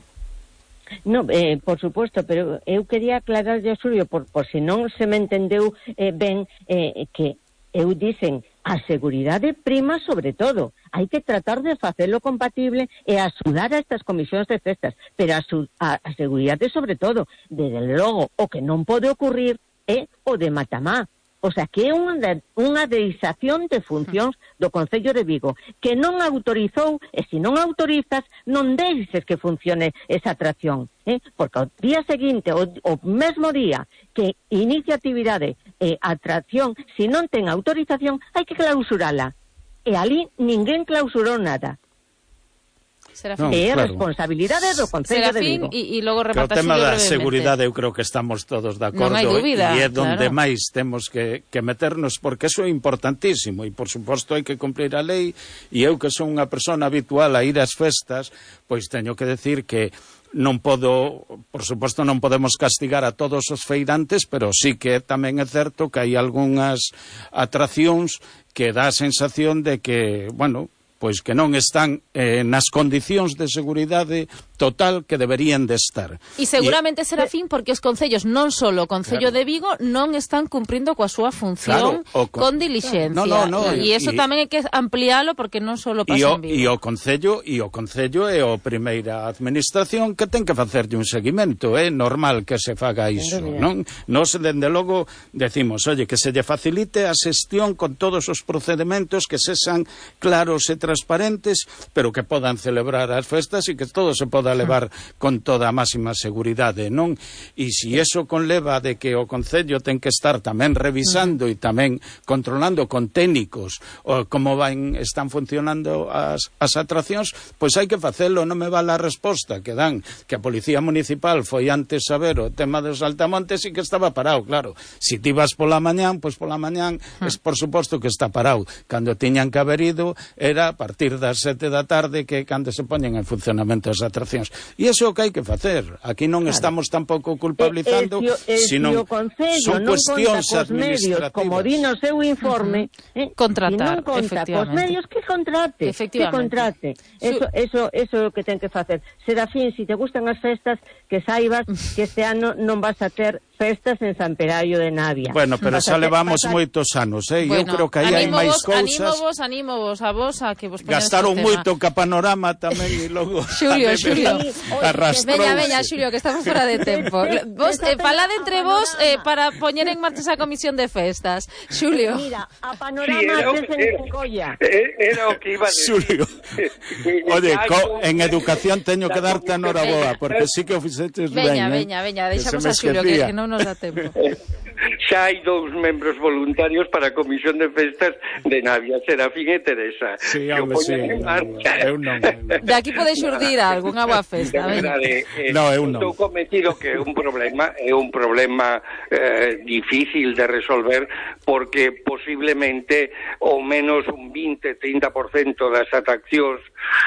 No, eh, por suposto, pero eu quería aclarar yo, Xulio, por, por si non se me entendeu eh, ben, eh, que eu dicen a seguridade prima sobre todo. Hai que tratar de facelo compatible e axudar a estas comisións de festas, pero a, su, a, a seguridade sobre todo. Desde logo, o que non pode ocurrir é o de matamá. O sea, que é unha, unha deixación de funcións do Concello de Vigo, que non autorizou, e se non autorizas, non deixes que funcione esa atracción. Eh? Porque o día seguinte, o, o mesmo día que inicia actividade e eh, atracción, se non ten autorización, hai que clausurala. E ali ninguén clausurou nada. Serafín. No, é claro. Responsabilidade do Concello de Vigo. E logo remata o tema da seguridade eu creo que estamos todos de acordo, non hai dúbida, e é donde claro. máis temos que, que meternos, porque eso é importantísimo e por suposto hai que cumplir a lei, e eu que son unha persona habitual a ir ás festas, pois teño que decir que non podo, por suposto non podemos castigar a todos os feirantes, pero sí que tamén é certo que hai algunhas atraccións que dá a sensación de que, bueno, pois que non están eh, nas condicións de seguridade total que deberían de estar. E seguramente, Serafín, porque os concellos, non só o Concello claro. de Vigo, non están cumprindo coa súa función claro, con, con dilixencia. No, no, no, e iso tamén hai que ampliálo porque non só pasa o, en Vigo. E o Concello, e o Concello é a primeira administración que ten que facerlle un seguimento. É normal que se faga iso, non? Nos, dende logo, decimos, oye, que se lle facilite a xestión con todos os procedementos que sexan claros e transparentes, pero que podan celebrar as festas e que todo se poda levar con toda a máxima seguridade, non? E se iso conleva de que o Concello ten que estar tamén revisando e tamén controlando con técnicos o como van, están funcionando as, as atraccións, pois hai que facelo. Non me vale a resposta que dan que a Policía Municipal foi antes saber o tema dos saltamontes e que estaba parado, claro. Se ti vas pola mañán, pois pola mañán es por suposto que está parado. Cando tiñan que haber ido era a partir das sete da tarde, que cando se poñen en funcionamento as atraccións. E iso é o que hai que facer. Aquí non claro. Estamos tampouco culpabilizando, e, e, e, sino o Concello son non cuestións conta cos medios, como di no seu informe, uh -huh. eh, contratar, non conta cos medios, que contrate, que contrate. Eso, eso, eso é o que ten que facer. Serafín, se si te gustan as festas, que saibas que este ano non vas a ter festas en San Pelayo de Navia. Bueno, pero xa levamos pasar... moitos anos, eh? Bueno, eu creo que aí hai máis cousas. Animo vos, animo vos a vos a que vos poñades gastaron moito ca panorama tamén e logo Xulio, Xulio. Arrastrouse. Veña, veña, Xulio, que estamos fora de tempo. Vos eh, falade entre vos eh, para poñer en marcha esa comisión de festas. Xulio. Mira, a panorama sí, en Colla. Era o que iba a decir. Xulio. Oye, co, en educación teño que darte a noraboa, porque sí que o fixetes ben. Veña, veña, veña, deixamos a Xulio que, que non nos dá tempo. Xa hai dous membros voluntarios para a Comisión de Festas de Navia, Serafín e Teresa. Sí, hombre, sí. Eu non. De aquí pode xurdir algunha boa festa. De verdade, eh, no, eu non. Estou convencido que é un problema, é un problema eh, difícil de resolver, porque posiblemente ao menos un vinte a trinta por cento das atraccións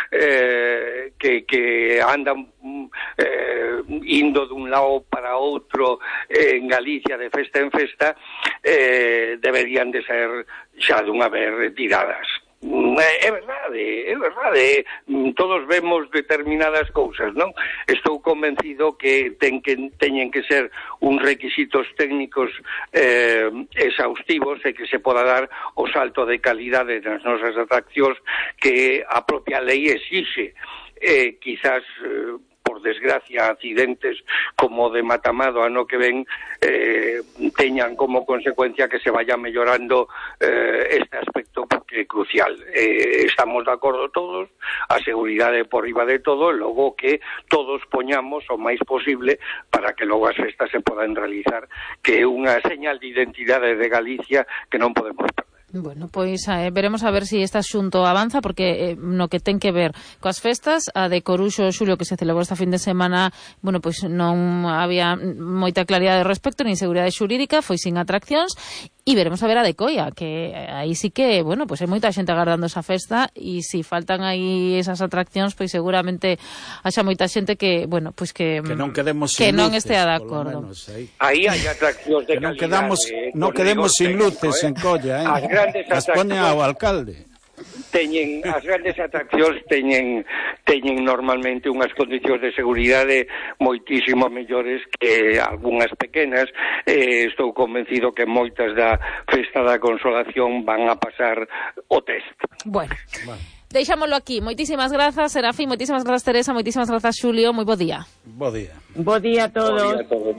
eh, que, que andan eh, indo dun lado para outro eh, en Galicia de festa en festa eh, deberían de ser xa dunha vez retiradas. É verdade, é verdade, todos vemos determinadas cousas, non? Estou convencido que ten que teñen que ser uns requisitos técnicos eh, exhaustivos e que se poda dar o salto de calidade nas nosas atraccións que a propia lei exixe. Eh, quizás eh, por por desgracia, accidentes como de Matamado ano que ven eh, teñan como consecuencia que se vaya mellorando eh, este aspecto, porque é crucial. Eh, estamos de acordo todos, a seguridade por riba de todo, e logo que todos poñamos o máis posible para que logo as festas se podan realizar, que é unha señal de identidade de Galicia que non podemos perder. Bueno, pois eh, veremos a ver se si este asunto avanza, porque eh, no que ten que ver coas festas, a de Coruxo, Xulio, que se celebrou esta fin de semana, bueno, pois non había moita claridade ao respecto, nin seguridade xurídica, foi sin atraccións, e veremos a ver a de Coia, que aí sí que, bueno, pois hai moita xente agardando esa festa, e se si faltan aí esas atraccións, pois seguramente haxa moita xente que, bueno, pois que que non quedemos que sin non luces, estea de acordo. menos, aí. Aí hai atraccións de que non calidad. quedamos, eh, non quedemos sin luces eh. en Colla, eh? As grandes As poña atraccións ao alcalde. teñen, as grandes atraccións teñen teñen normalmente unhas condicións de seguridade moitísimo mellores que algunhas pequenas. Eh, estou convencido que moitas da Festa da Consolación van a pasar o test. Bueno, bueno. Deixámoslo aquí. Moitísimas grazas, Serafín, moitísimas grazas, Teresa, moitísimas grazas, Xulio, moi bo día. Bo día. Bo día a todos. Bo día a todos.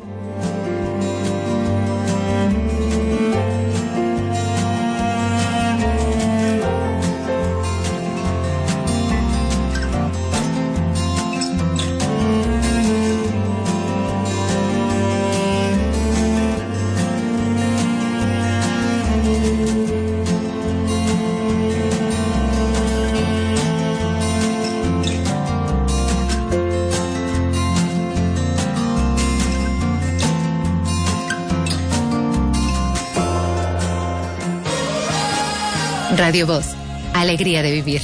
Radio Voz, alegría de vivir.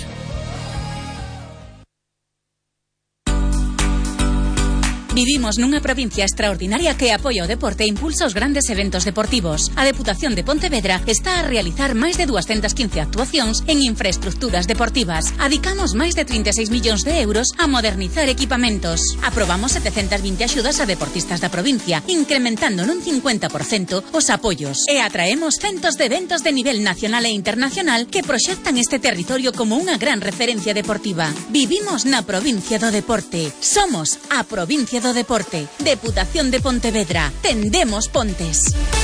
Vivimos nunha provincia extraordinaria que apoia o deporte e impulsa os grandes eventos deportivos. A Deputación de Pontevedra está a realizar máis de doscientas quince actuacións en infraestructuras deportivas. Adicamos máis de trinta e seis millóns de euros a modernizar equipamentos. Aprobamos setecentas vinte axudas a deportistas da provincia, incrementando nun cincuenta por cento os apoios. E atraemos centos de eventos de nivel nacional e internacional que proxectan este territorio como unha gran referencia deportiva. Vivimos na provincia do deporte. Somos a provincia do Deporte. Deputación de Pontevedra. Tendemos pontes.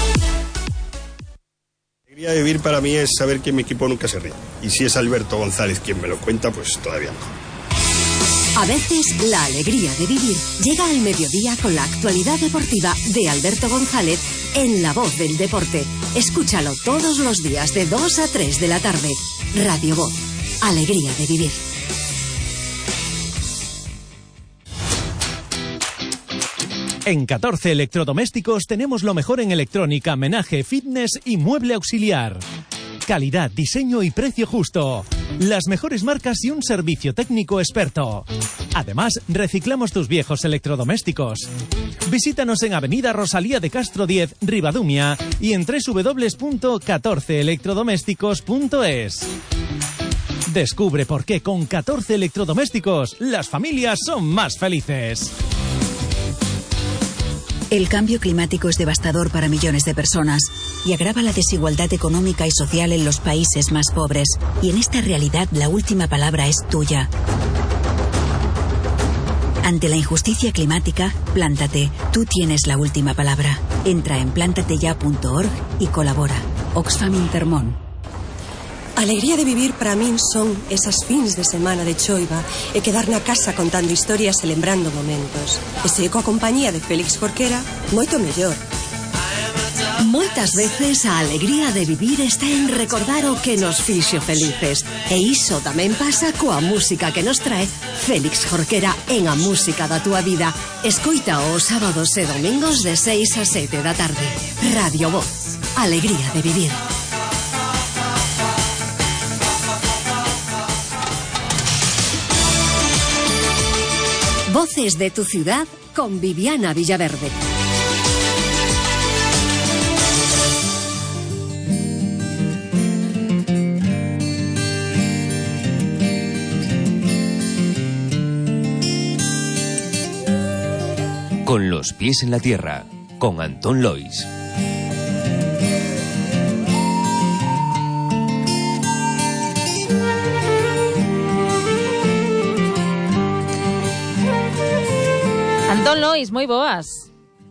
La alegría de vivir para mí es saber que mi equipo nunca se ríe. Y si es Alberto González quien me lo cuenta, pues todavía mejor. A veces la alegría de vivir llega al mediodía con la actualidad deportiva de Alberto González en La Voz del Deporte. Escúchalo todos los días de dos a tres de la tarde. Radio Voz. Alegría de vivir. En catorce Electrodomésticos tenemos lo mejor en electrónica, menaje, fitness y mueble auxiliar. Calidad, diseño y precio justo. Las mejores marcas y un servicio técnico experto. Además, reciclamos tus viejos electrodomésticos. Visítanos en Avenida Rosalía de Castro diez, Ribadumia, y en doble u doble u doble u punto catorce electrodomésticos punto es. Descubre por qué con catorce Electrodomésticos las familias son más felices. El cambio climático es devastador para millones de personas y agrava la desigualdad económica y social en los países más pobres. Y en esta realidad la última palabra es tuya. Ante la injusticia climática, plántate. Tú tienes la última palabra. Entra en plántateya punto org y colabora. Oxfam Intermón. Alegría de vivir para min son esas fins de semana de choiva e quedar na casa contando historias e lembrando momentos. E se coa compañía de Félix Jorquera, moito mellor. Moitas veces a alegría de vivir está en recordar o que nos fixo felices. E iso tamén pasa coa música que nos trae Félix Jorquera en A Música da Túa Vida. Escoita os sábados e domingos de seis a sete da tarde. Radio Voz. Alegría de vivir. Voces de tu ciudad con Viviana Villaverde. Con los pies en la tierra, con Antón Lois. Antón Lois, moi boas.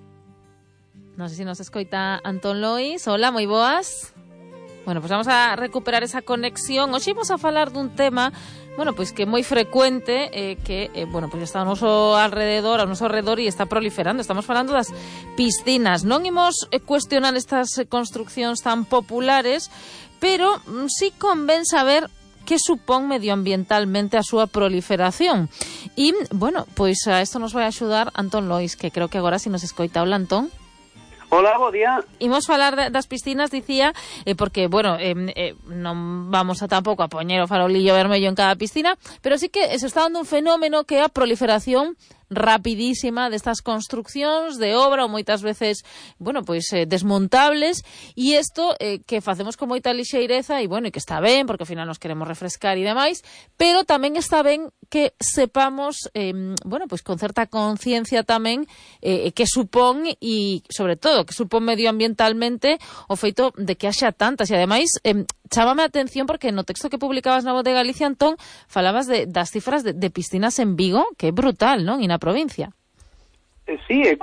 Non sei se nos escoita Antón Lois. Hola, moi boas. Bueno, pues vamos a recuperar esa conexión. Hoxe imos a falar dun tema, bueno, pois que é moi frecuente, eh, que, eh, bueno, pois está ao noso alrededor, ao noso alrededor e está proliferando. Estamos falando das piscinas. Non imos eh, cuestionar estas eh, construccións tan populares, pero mm, sí convén saber que supón medioambientalmente a súa proliferación. E, bueno, pois a isto nos vai axudar Antón Lois, que creo que agora si nos escoita. Hola, Antón. Hola, bo día. Imos falar de, das piscinas, dicía, eh, porque, bueno, eh, eh, non vamos a tampouco a poñer o farolillo vermello en cada piscina, pero sí que se está dando un fenómeno que é a proliferación rapidísima destas construccións de obra ou moitas veces, bueno, pois eh, desmontables, e isto eh, que facemos con moita lixeireza e, bueno, e que está ben, porque ao final nos queremos refrescar e demais, pero tamén está ben que sepamos, eh, bueno, pois con certa conciencia tamén eh, que supón e, sobre todo, que supón medioambientalmente o feito de que haxa tantas, e ademais eh, chámame a atención porque no texto que publicabas na Voz de Galicia, Antón, falabas de, das cifras de, de piscinas en Vigo, que é brutal, non? E na provincia. Eh, sí, é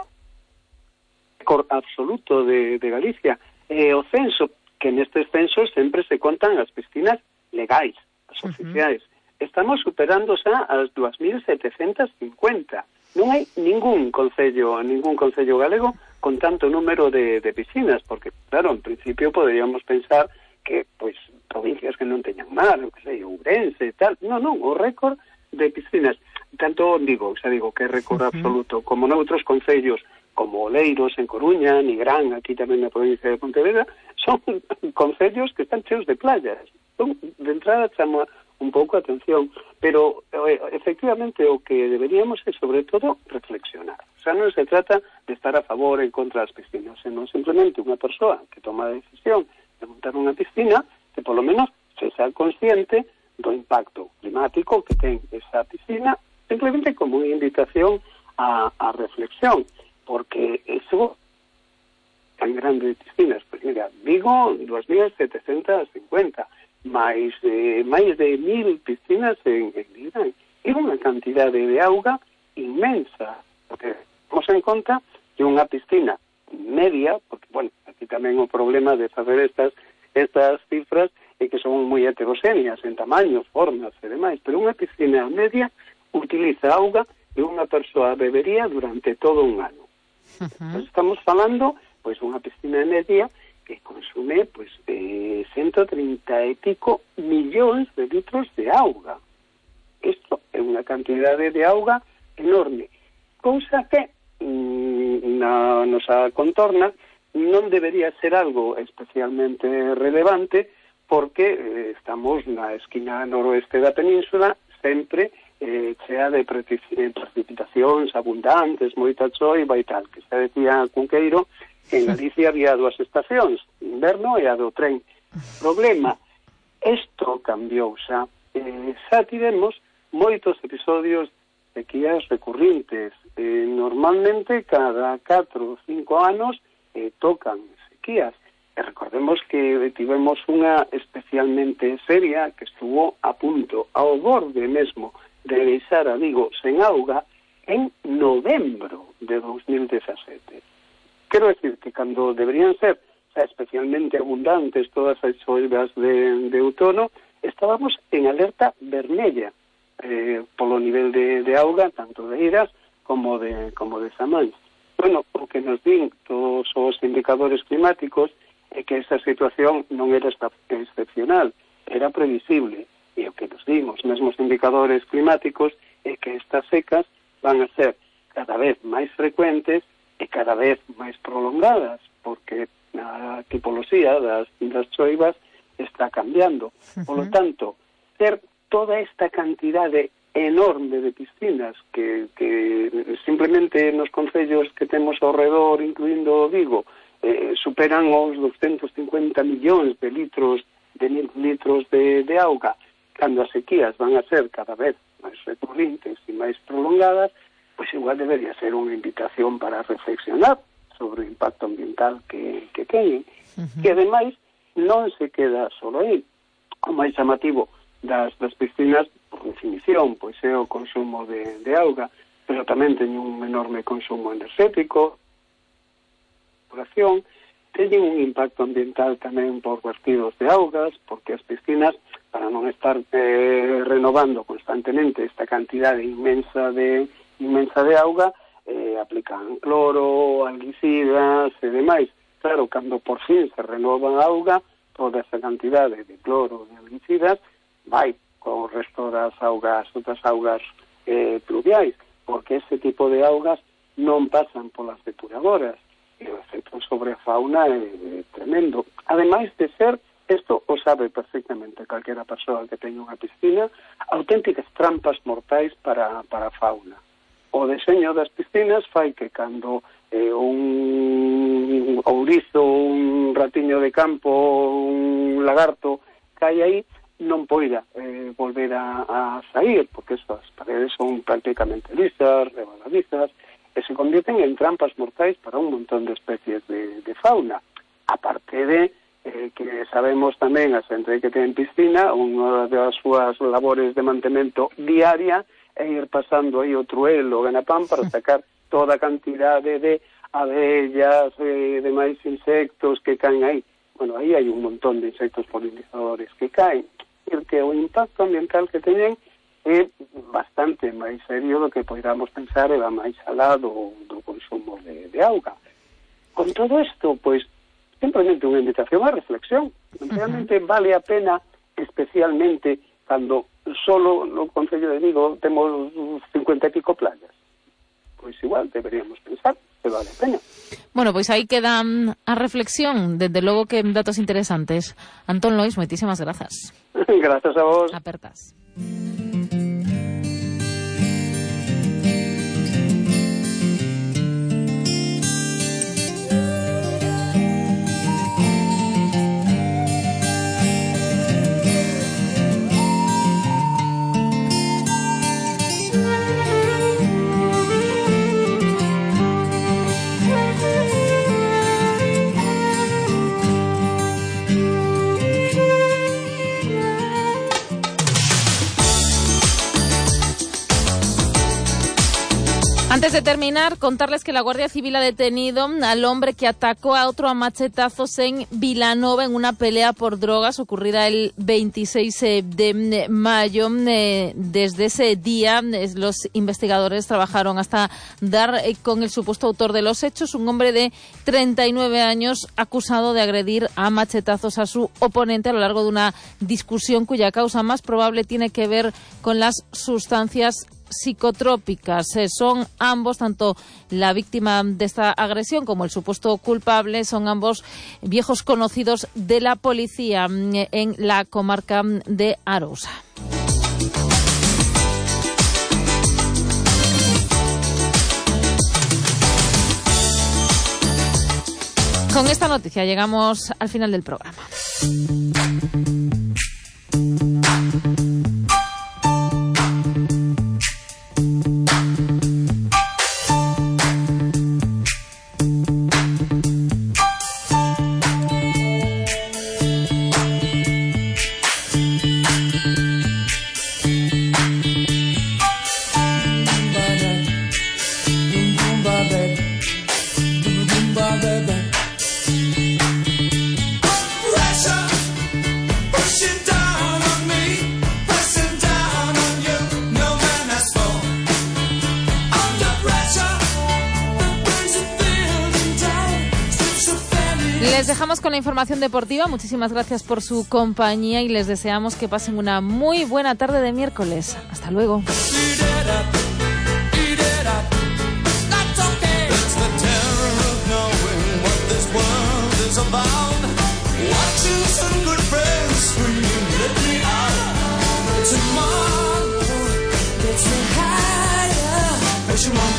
cor absoluto de, de Galicia. Eh, o censo, que nestes censos sempre se contan as piscinas legais, as uh-huh. oficiais. Estamos superando xa as dúas mil setecentas cincuenta. Non hai ningún concello, ningún concello galego con tanto número de, de piscinas, porque, claro, en principio poderíamos pensar que, pois, provincias que non teñan mar, o que sei, Ourense e tal. Non, non, o récord de piscinas, tanto digo, xa digo, que é récord uh-huh. absoluto, como noutros concellos, como Oleiros en Coruña, Nigrán, aquí tamén na provincia de Pontevedra, son concellos que están cheos de playas. Son, de entrada, chama un pouco a atención, pero eh, efectivamente o que deberíamos é, sobre todo, reflexionar. O sea, non se trata de estar a favor ou en contra das piscinas, senón simplemente unha persoa que toma a decisión de montar unha piscina, que polo menos se sea consciente do impacto climático que ten esa piscina, simplemente como unha invitación a, a reflexión, porque eso tan grande de piscinas, pues mira, Vigo, dúas mil setecentas cincuenta, máis de, máis de mil piscinas en, en Nigrán, é unha cantidade de auga inmensa, porque temos en conta que unha piscina media, porque, bueno, aquí tamén o problema de facer estas estas cifras é que son moi heterogéneas en tamaños, formas e demais, pero unha piscina media utiliza auga que unha persoa bebería durante todo un ano. Uh-huh. Estamos falando, pois, unha piscina media que consume, pois, eh, ciento treinta e pico millóns de litros de auga. Isto é unha cantidade de auga enorme, cousa que mm, na nosa contorna non debería ser algo especialmente relevante, porque eh, estamos na esquina noroeste da península, sempre eh, chea de precipitacións abundantes, moita choiva e tal, que xa decía Cunqueiro que en Galicia había dúas estacións, inverno e a do tren. Problema, isto cambiou xa. Eh, xa tivemos moitos episodios de sequías recurrentes. Eh, normalmente, cada catro ou cinco anos eh, tocan sequías. E recordemos que tivemos unha especialmente seria que estuvo a punto, ao borde mesmo, de deixar a Vigo sen auga en novembro de dos mil dezasete. Quero decir que cando deberían ser xa, especialmente abundantes todas as choivas de, de outono, estábamos en alerta vermella eh, polo nivel de, de auga, tanto de Iras como de, como de Samans. Bueno, o que nos din todos os indicadores climáticos é que esa situación non era excepcional, era previsible. E o que nos din os mesmos indicadores climáticos é que estas secas van a ser cada vez máis frecuentes e cada vez máis prolongadas, porque a tipoloxía das, das choivas está cambiando. Uh-huh. Por lo tanto, ter toda esta cantidade enorme de piscinas que, que simplemente nos concellos que temos ao redor, incluindo Vigo, eh, superan os doscientos cincuenta millóns de litros de litros de, de auga, cando as sequías van a ser cada vez máis recurrentes e máis prolongadas, pois igual debería ser unha invitación para reflexionar sobre o impacto ambiental que, que teñen. Uh-huh. Que, ademais, non se queda solo aí. O máis chamativo das, das piscinas, por definición, pois é o consumo de, de auga, pero tamén teñen un enorme consumo enerxético, teñen un impacto ambiental tamén por vertidos de augas, porque as piscinas, para non estar eh, renovando constantemente esta cantidade inmensa de inmensa de auga, eh, aplican cloro, algicidas e demais. Claro, cando por fin se renova a auga, toda esa cantidade de cloro e algicidas vai co resto das augas, outras augas eh, pluviais, porque ese tipo de augas non pasan polas depuradoras. E o efecto sobre a fauna é, é tremendo. Ademais de ser, isto o sabe perfectamente calquera persoa que teña unha piscina, auténticas trampas mortais para, para a fauna. O deseño das piscinas fai que cando eh, un ourizo, un ratiño de campo, un lagarto cae aí, non poida eh, volver a, a sair, porque estas paredes son prácticamente lisas, rebaladizas, que se convierten en trampas mortais para un montón de especies de, de fauna. Aparte de eh, que sabemos tamén a xente que ten piscina, unha das súas labores de mantemento diaria é ir pasando aí o truelo, o ganapán, para sacar toda a cantidade de abellas e demais insectos que caen aí. Bueno, aí hai un montón de insectos polinizadores que caen. E que o impacto ambiental que teñen é bastante máis serio do que poidamos pensar e va máis alá do, do consumo de, de auga. Con todo isto, pois, simplemente unha invitación á reflexión. Realmente uh-huh. vale a pena, especialmente cando solo no Concello de Vigo temos cincuenta e pico playas. Pois igual deberíamos pensar que vale a pena. Bueno, pois aí queda a reflexión, desde logo que datos interesantes. Antón Lois, moitísimas grazas. Grazas a vos. Apertas. Antes de terminar, contarles que la Guardia Civil ha detenido al hombre que atacó a otro a machetazos en Vilanova en una pelea por drogas ocurrida el veintiséis de mayo. Desde ese día, los investigadores trabajaron hasta dar con el supuesto autor de los hechos, un hombre de treinta y nueve años acusado de agredir a machetazos a su oponente a lo largo de una discusión cuya causa más probable tiene que ver con las sustancias psicotrópicas. Eh, son ambos, tanto la víctima de esta agresión como el supuesto culpable, son ambos viejos conocidos de la policía eh, en la comarca de Arousa. Con esta noticia llegamos al final del programa. Les dejamos con la información deportiva. Muchísimas gracias por su compañía y les deseamos que pasen una muy buena tarde de miércoles. Hasta luego. Tomorrow, let's get higher. What you want?